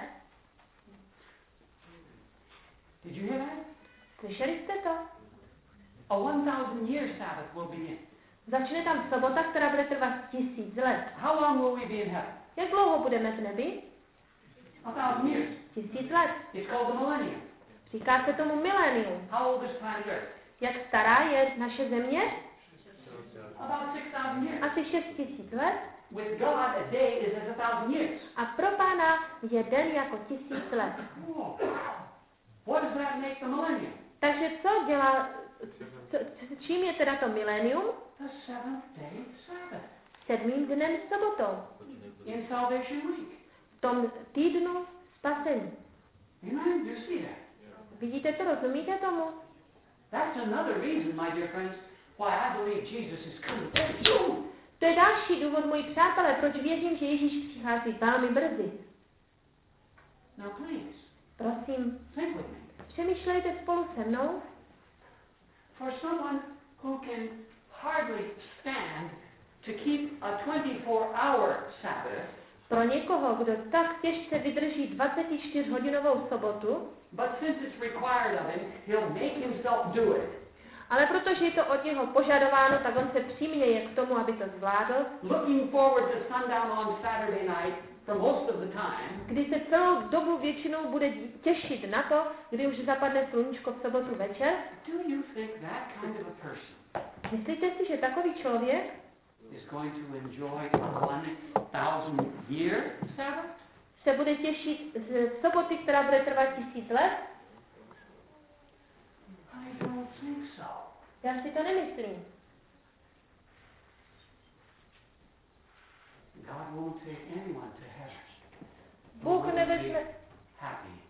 Did you hear that? Slyšeli jste to? A 1,000-year Sabbath will begin. Začne tam sobota, která bude trvat 1000 let. How long will we be in heaven? Jak dlouho budeme v nebi? 1,000 years. 1000 let. It's called the millennium. Říká se tomu milénium. How old is planet Earth? Jak stará je naše země? About 6,000 years. Asi 6000 let. With God, a day is as 1,000 years. A pro Pána je den jako 1000 let. Whoa. What does that make the millennium? Takže co dělá, čím je teda to milénium? The seventh day Sabbath. 7. dnem sobotou. In Salvation Week. V tom týdnu spasení. Amen? You see that? Vidíte to, rozumíte tomu? That's another reason, my dear friends, why I believe Jesus is coming very soon. To je další důvod, moji přátelé, proč věřím, že Ježíš přichází velmi brzy. Now please, Prosím, think with me. přemýšlejte spolu se mnou. For someone who can hardly stand to keep a 24-hour Sabbath, Pro někoho, kdo tak těžce vydrží 24hodinovou sobotu, but since it's required of him, he'll make himself do it. ale protože je to od něho požadováno, tak on se přiměje k tomu, aby to zvládl, Looking forward to sundown on Saturday night for most of the time, kdy se celou dobu většinou bude těšit na to, kdy už zapadne sluníčko v sobotu večer. do you think that kind of a person Myslíte si, že takový člověk is going to enjoy a 1,000-year Sabbath? se bude těšit z soboty, která bude trvat 1000 let? I don't think so. Já si to nemyslím. God won't take anyone to heaven who Bůh wouldn't nevezme, be happy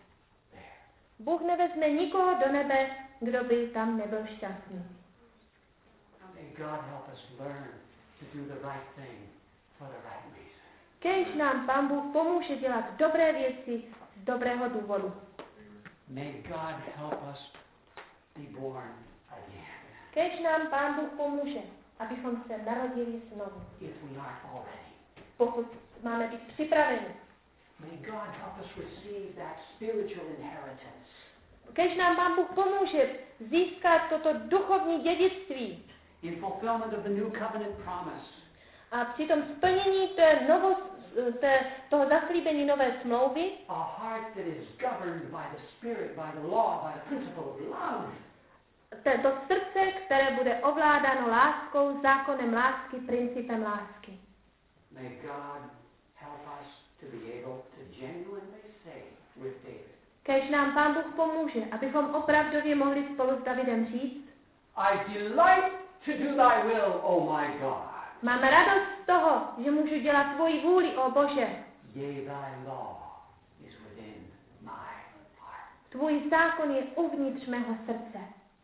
Bůh nevezme nikoho do nebe, kdo by tam nebyl šťastný. May God help us learn to do the right thing for the right reason. Kéž nám Pán Bůh pomůže dělat dobré věci z dobrého důvodu. May God help us be born again. Kéž nám Pán Bůh pomůže, abychom se narodili znovu. If we aren't already. Pokud máme být připraveni. May God help us receive that spiritual inheritance. Kéž nám Pán Bůh pomůže získat toto duchovní dědictví. In fulfillment of the new covenant promise. A při tom splnění toho zaslíbení nové smlouvy, A heart that is governed by the Spirit, by the law, by the principle of love. to srdce, které bude ovládáno láskou, zákonem lásky, principem lásky. May God help us to be able to genuinely say with David. Kéž nám Pán Bůh pomůže, abychom opravdově mohli spolu s Davidem říct: I delight to do thy will, O my God. Mám radost z toho, že můžu dělat tvoji vůli, o Bože. Yea, thy law is within my heart. Tvůj zákon je uvnitř mého srdce.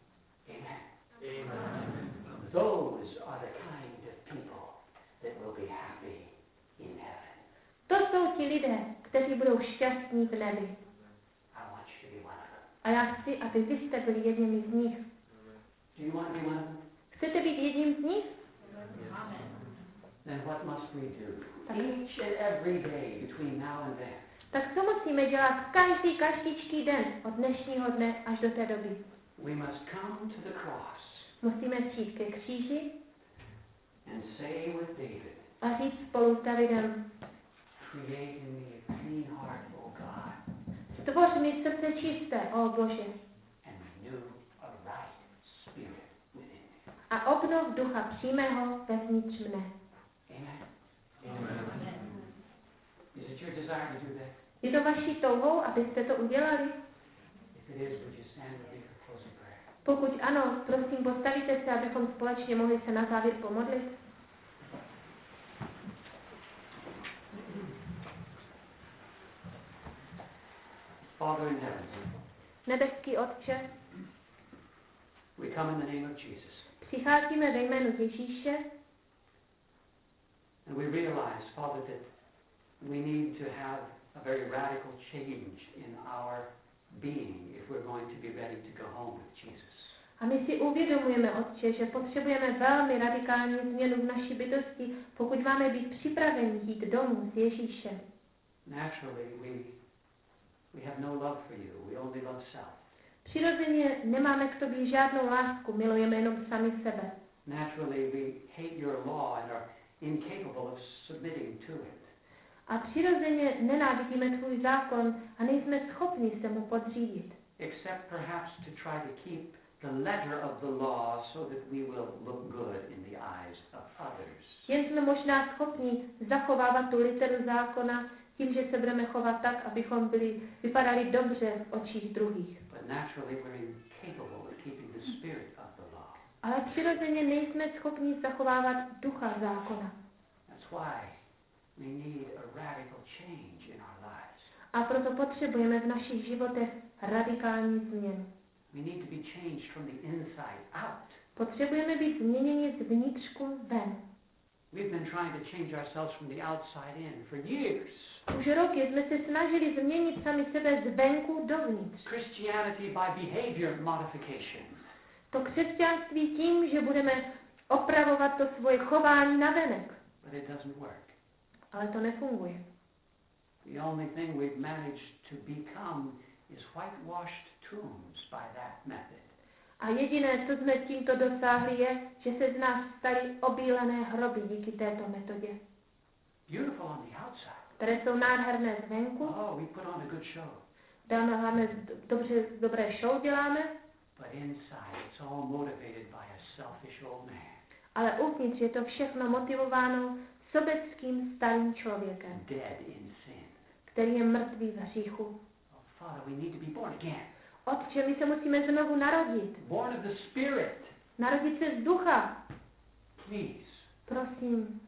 Amen. Those are the kind of people that will be happy in heaven. To jsou ti lidé, kteří budou šťastní v nebi. I want you to be one of them. A já chci, aby vy jste byli jedním z nich. Do you want to be one of them? Chcete být jedním z nich? Then what must we do? Each and every day between now and then. Tak co musíme dělat každý den od dnešního dne až do té doby? We must come to the cross Musíme přijít ke kříži and say with David, a říct spolu s Davidem: create in me a clean heart, O God, Stvoř mi srdce čisté, o Bože, and renew a right spirit within me. a obnov ducha přímého vevnitř mne. Amen. Is it your desire to do that? Je to vaší touhou, abyste to udělali? If it is, would you stand with me for closing prayer? Pokud ano, prosím, postavíte se, abychom společně mohli se na závěr pomodlit. Father in heaven, Nebeský Otče, we come in the name of Jesus. přicházíme ve jménu Ježíše And we realize, Father, that we need to have a very radical change in our being if we're going to be ready to go home with Jesus. a my si uvědomujeme, Otče, že potřebujeme velmi radikální změnu v naší bytosti, pokud máme být připraveni jít domů s Ježíšem. Naturally, we have no love for you. We only love self. Přirozeně nemáme k tobě žádnou lásku, milujeme jenom sami sebe. Naturally, we hate your law and are incapable of submitting to it. A přirozeně nenávidíme tvůj zákon a nejsme schopni se mu podřídit. Except perhaps to try to keep the letter of the law so that we will look good in the eyes of others. Jen jsme možná schopni zachovávat tu literu zákona tím, že se budeme chovat tak, abychom vypadali dobře v očích druhých. But naturally, we're incapable of keeping the spirit of the law. Ale přirozeně nejsme schopni zachovávat ducha zákona. That's why we need a radical change in our lives. A proto potřebujeme v našich životech radikální změnu. We need to be changed from the inside out. Potřebujeme být změněni z vnitřku ven. We've been trying to change ourselves from the outside in for years. Už roky jsme se snažili změnit sami sebe zvenku dovnitř. Christianity by behavior modification. To křesťanství tím, že budeme opravovat to svoje chování navenek. But it doesn't work. Ale to nefunguje. The only thing we've managed to become is whitewashed tombs by that method. A jediné, co jsme tímto dosáhli, je, že se z nás staly obílené hroby díky této metodě. Beautiful on the outside. Které jsou nádherné zvenku. Oh, we put on a good show. Dáme dobré show děláme. But inside it's all motivated by a selfish old man. Ale uvnitř je to všechno motivováno sobeckým starým člověkem, Dead in sin. který je mrtvý v hříchu. Oh, Father, we need to be born again. Otče, my se musíme znovu narodit. Born of the Spirit. Narodit se z ducha. Please, Prosím,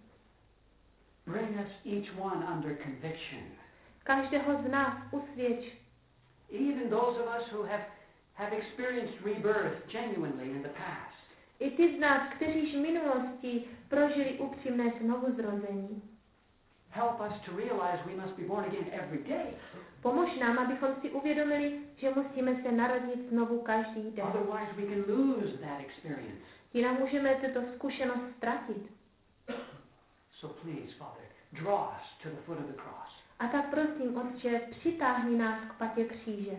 bring us each one under conviction. každého z nás usvědč. Even those of us who have experienced rebirth genuinely in the past. I ty z nás, kteříž v minulosti prožili upřímné znovuzrození. Help us to realize we must be born again every day. Pomož nám, abychom si uvědomili, že musíme se narodit znovu každý den. Otherwise we can lose that experience. Jinak můžeme tuto zkušenost ztratit. So please, Father, draw us to the foot of the cross. A tak prosím, Otče, přitáhni nás k patě kříže.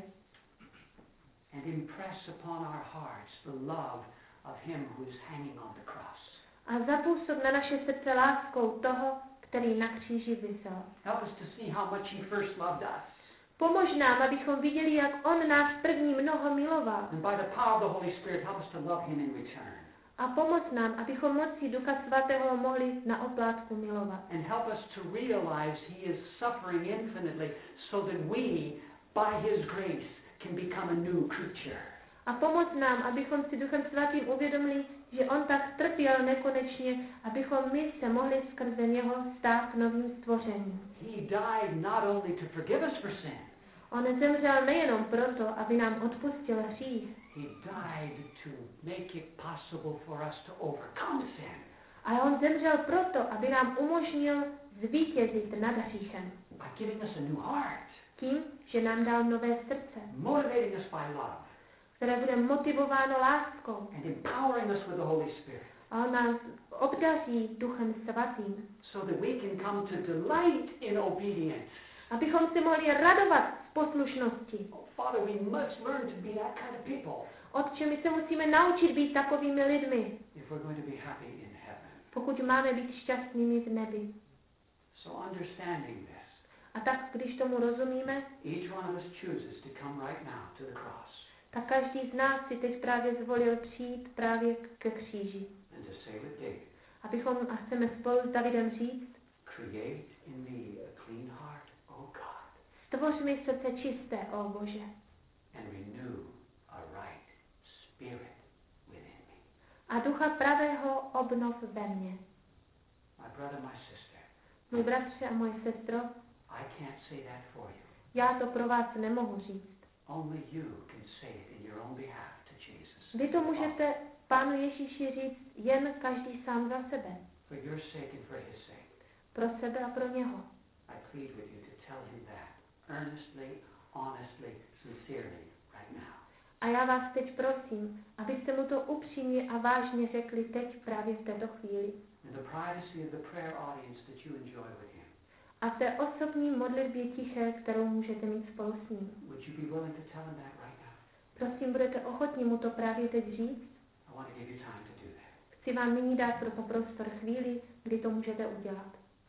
And impress upon our hearts the love of him who is hanging on the cross. A zapůsob na naše srdce láskou toho, který na kříži visel. Help us to see how much he first loved us. Pomož nám, abychom viděli, jak on nás první mnoho miloval. And by the power of the Holy Spirit, help us to love him in return. A pomoz nám, abychom mocí Ducha Svatého mohli na oplátku milovat. And help us to realize he is suffering infinitely so that we, by his grace, can become a new creature. A pomoz nám, abychom si Duchem Svatým uvědomili, že on tak trpěl nekonečně, abychom my se mohli skrze něho stát novým stvořením. He died not only to forgive us for sin. On zemřel nejenom proto, aby nám odpustil hřích. He died to make it possible for us to overcome sin. Ale on zemřel proto, aby nám umožnil zvítězit nad hříchem. By giving us a new heart. Tím, že nám dal nové srdce, Motivating us by love. které bude motivováno láskou. And empowering us with the Holy Spirit. A on nás obdaří Duchem Svatým. So that we can come to delight in obedience. Abychom si mohli radovat z poslušnosti. Oh, Father, we must learn to be that kind of people. Otče, my se musíme naučit být takovými lidmi, If we're going to be happy in heaven. pokud máme být šťastnými v nebi. So understanding this. A tak, když tomu rozumíme, Each one of us chooses to come right now to the cross. tak každý z nás si teď právě zvolil přijít právě ke kříži. And to say with David. Abychom, a chceme spolu s Davidem říct, Create in me a clean heart, O God. stvoř mi srdce čisté, ó Bože. And renew a right spirit within me. A ducha pravého obnov ve mně. My brother, my sister. Můj bratře a moje sestro, I can't say that for you. já to pro vás nemohu říct. Only you can say it in your own behalf to Jesus. Vy to můžete Pánu Ježíši říct jen každý sám za sebe. For your sake and for his sake. Pro sebe a pro něho. I plead with you to tell him that earnestly, honestly, sincerely right now. A já vás teď prosím, abyste mu to upřímně a vážně řekli teď právě v této chvíli. In the privacy of the prayer audience that you enjoy with him. A v té osobní modlitbě tiché, kterou můžete mít spolu s ním. Would you be willing to tell him that right now? Prosím, budete ochotní mu to právě teď říct? I want to give you time to do that. Chci vám nyní dát pro to prostor chvíli, kdy to můžete udělat.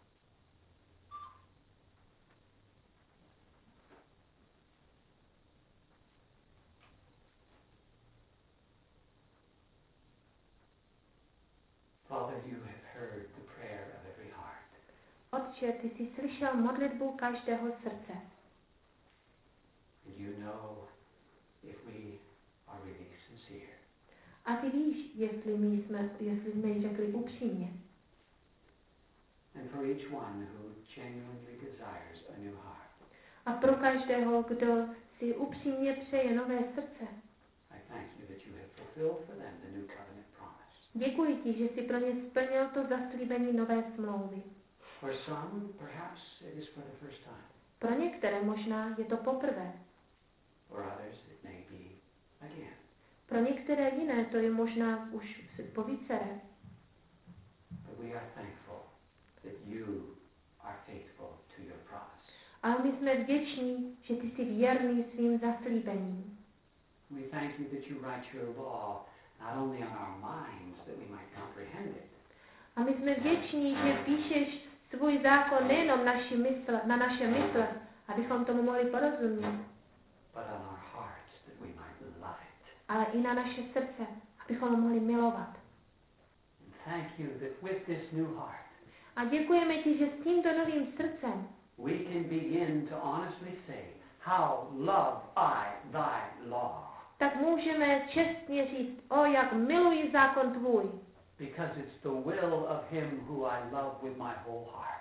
Father, you have heard the prayer of every heart. Otče, ty jsi slyšel modlitbu každého srdce. And you know if we are really sincere. A ty víš, jestli jsme ji řekli upřímně. And for each one who genuinely desires a new heart. A pro každého, kdo si upřímně přeje nové srdce. I thank you that you have fulfilled for them the new covenant promise. Děkuji ti, že jsi pro ně splnil to zaslíbení nové smlouvy. For some, perhaps it is for the first time. Pro některé možná je to poprvé. For others, it may be again. Pro některé jiné to je možná už po vícere. But we are thankful that you are faithful to your promise. Ale my jsme vděční, že ty jsi věrný svým zaslíbením. We thank you that you write your law not only on our minds that we might comprehend it. A my jsme vděční, že píšeš svůj zákon nejenom na naše mysle, abychom tomu mohli porozumět, But on our hearts that we might love it. ale i na naše srdce, abychom ho mohli milovat. And thank you that with this new heart A děkujeme ti, že s tímto novým srdcem we can begin to honestly say, how love I thy law. tak můžeme čestně říct, o jak miluji zákon tvůj, Because it's the will of him who I love with my whole heart.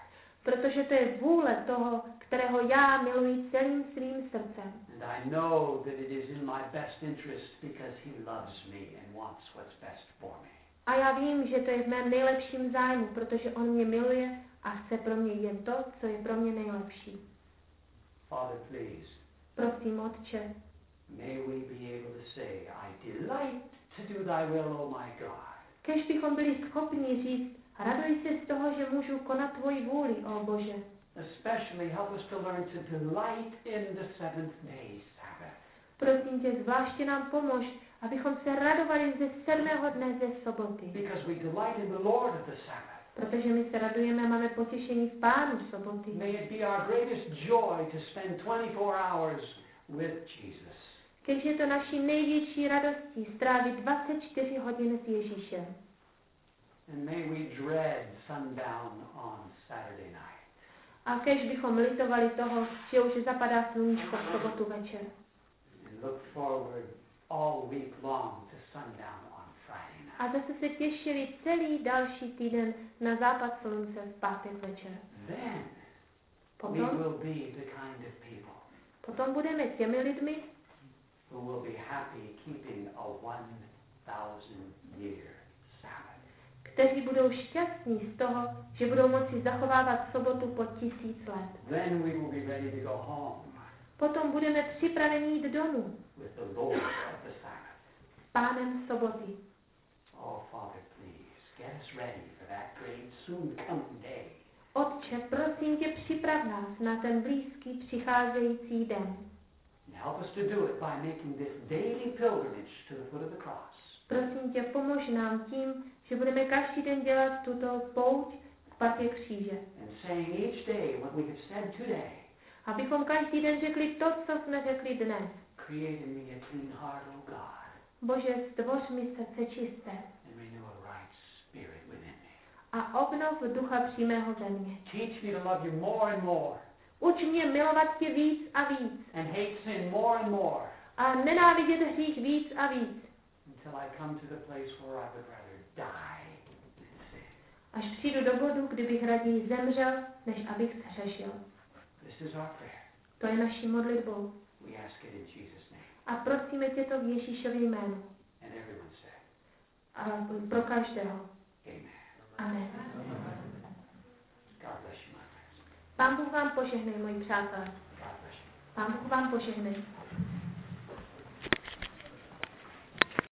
Protože to je vůle toho, kterého já miluji celým svým srdcem. And I know that it is in my best interest because he loves me and wants what's best for me. A já vím, že to je v mém nejlepším zájmu, protože on mě miluje a chce pro mě jen to, co je pro mě nejlepší. Father, please, Prosím, Otče, may we be able to say, I delight to do thy will, O my God. kež bychom byli schopni říct, raduj se z toho, že můžu konat tvoji vůli, ó Bože. Especially help us to learn to delight in the seventh day Sabbath. Prosím tě, zvláště nám pomož, abychom se radovali ze 7. dne ze soboty. Because we delight in the Lord of the Sabbath. Protože my se radujeme a máme potěšení v Pánu soboty. May it be our greatest joy to spend 24 hours with Jesus. Kež je to naší největší radostí strávit 24 hodin s Ježíšem. And may we dread sundown on Saturday night. A kež bychom litovali toho, že už zapadá sluníčko v sobotu večer. And look forward all week long to sundown on Friday night. A zase se těšili celý další týden na západ slunce v pátek večer. Then we Potom, will be the kind of people potom budeme těmi lidmi, who will be happy keeping a 1,000-year Sabbath. kteří budou šťastní z toho, že budou moci zachovávat sobotu po 1000 let. Then we will be ready to go home Potom budeme připraveni jít domů with the Lord of the Sabbath. s Pánem soboty. Oh, Father, please, get us ready for that great soon-coming day. Otče, prosím tě, připrav nás na ten blízký přicházející den. And help us to do it by making this daily pilgrimage to the foot of the cross. Prosím tě, pomož nám tím, že budeme každý den dělat tuto pouť k patě kříže. And saying each day what we have said today, Abychom každý den řekli to, co jsme řekli dnes. create in me a clean heart, O God, Bože, stvoř mi srdce čisté and renew a right spirit within me. a obnov ducha přímého ze mě. Teach me to love you more and more, Uč mě milovat tě víc a víc and hate sin more and more, a nenávidět hřích víc a víc, until I come to the place where I would rather die than sin. až přijdu do bodu, kdybych raději zemřel, než abych zhřešil. This is our prayer. To je naší modlitbou. We ask it in Jesus' name. A prosíme tě to v Ježíšově jménu. And everyone said, A pro každého. Amen. Amen. God bless you, my friends. Pán Bůh vám požehnej, moji přátelé. God bless you. Pán Bůh vám požehnej.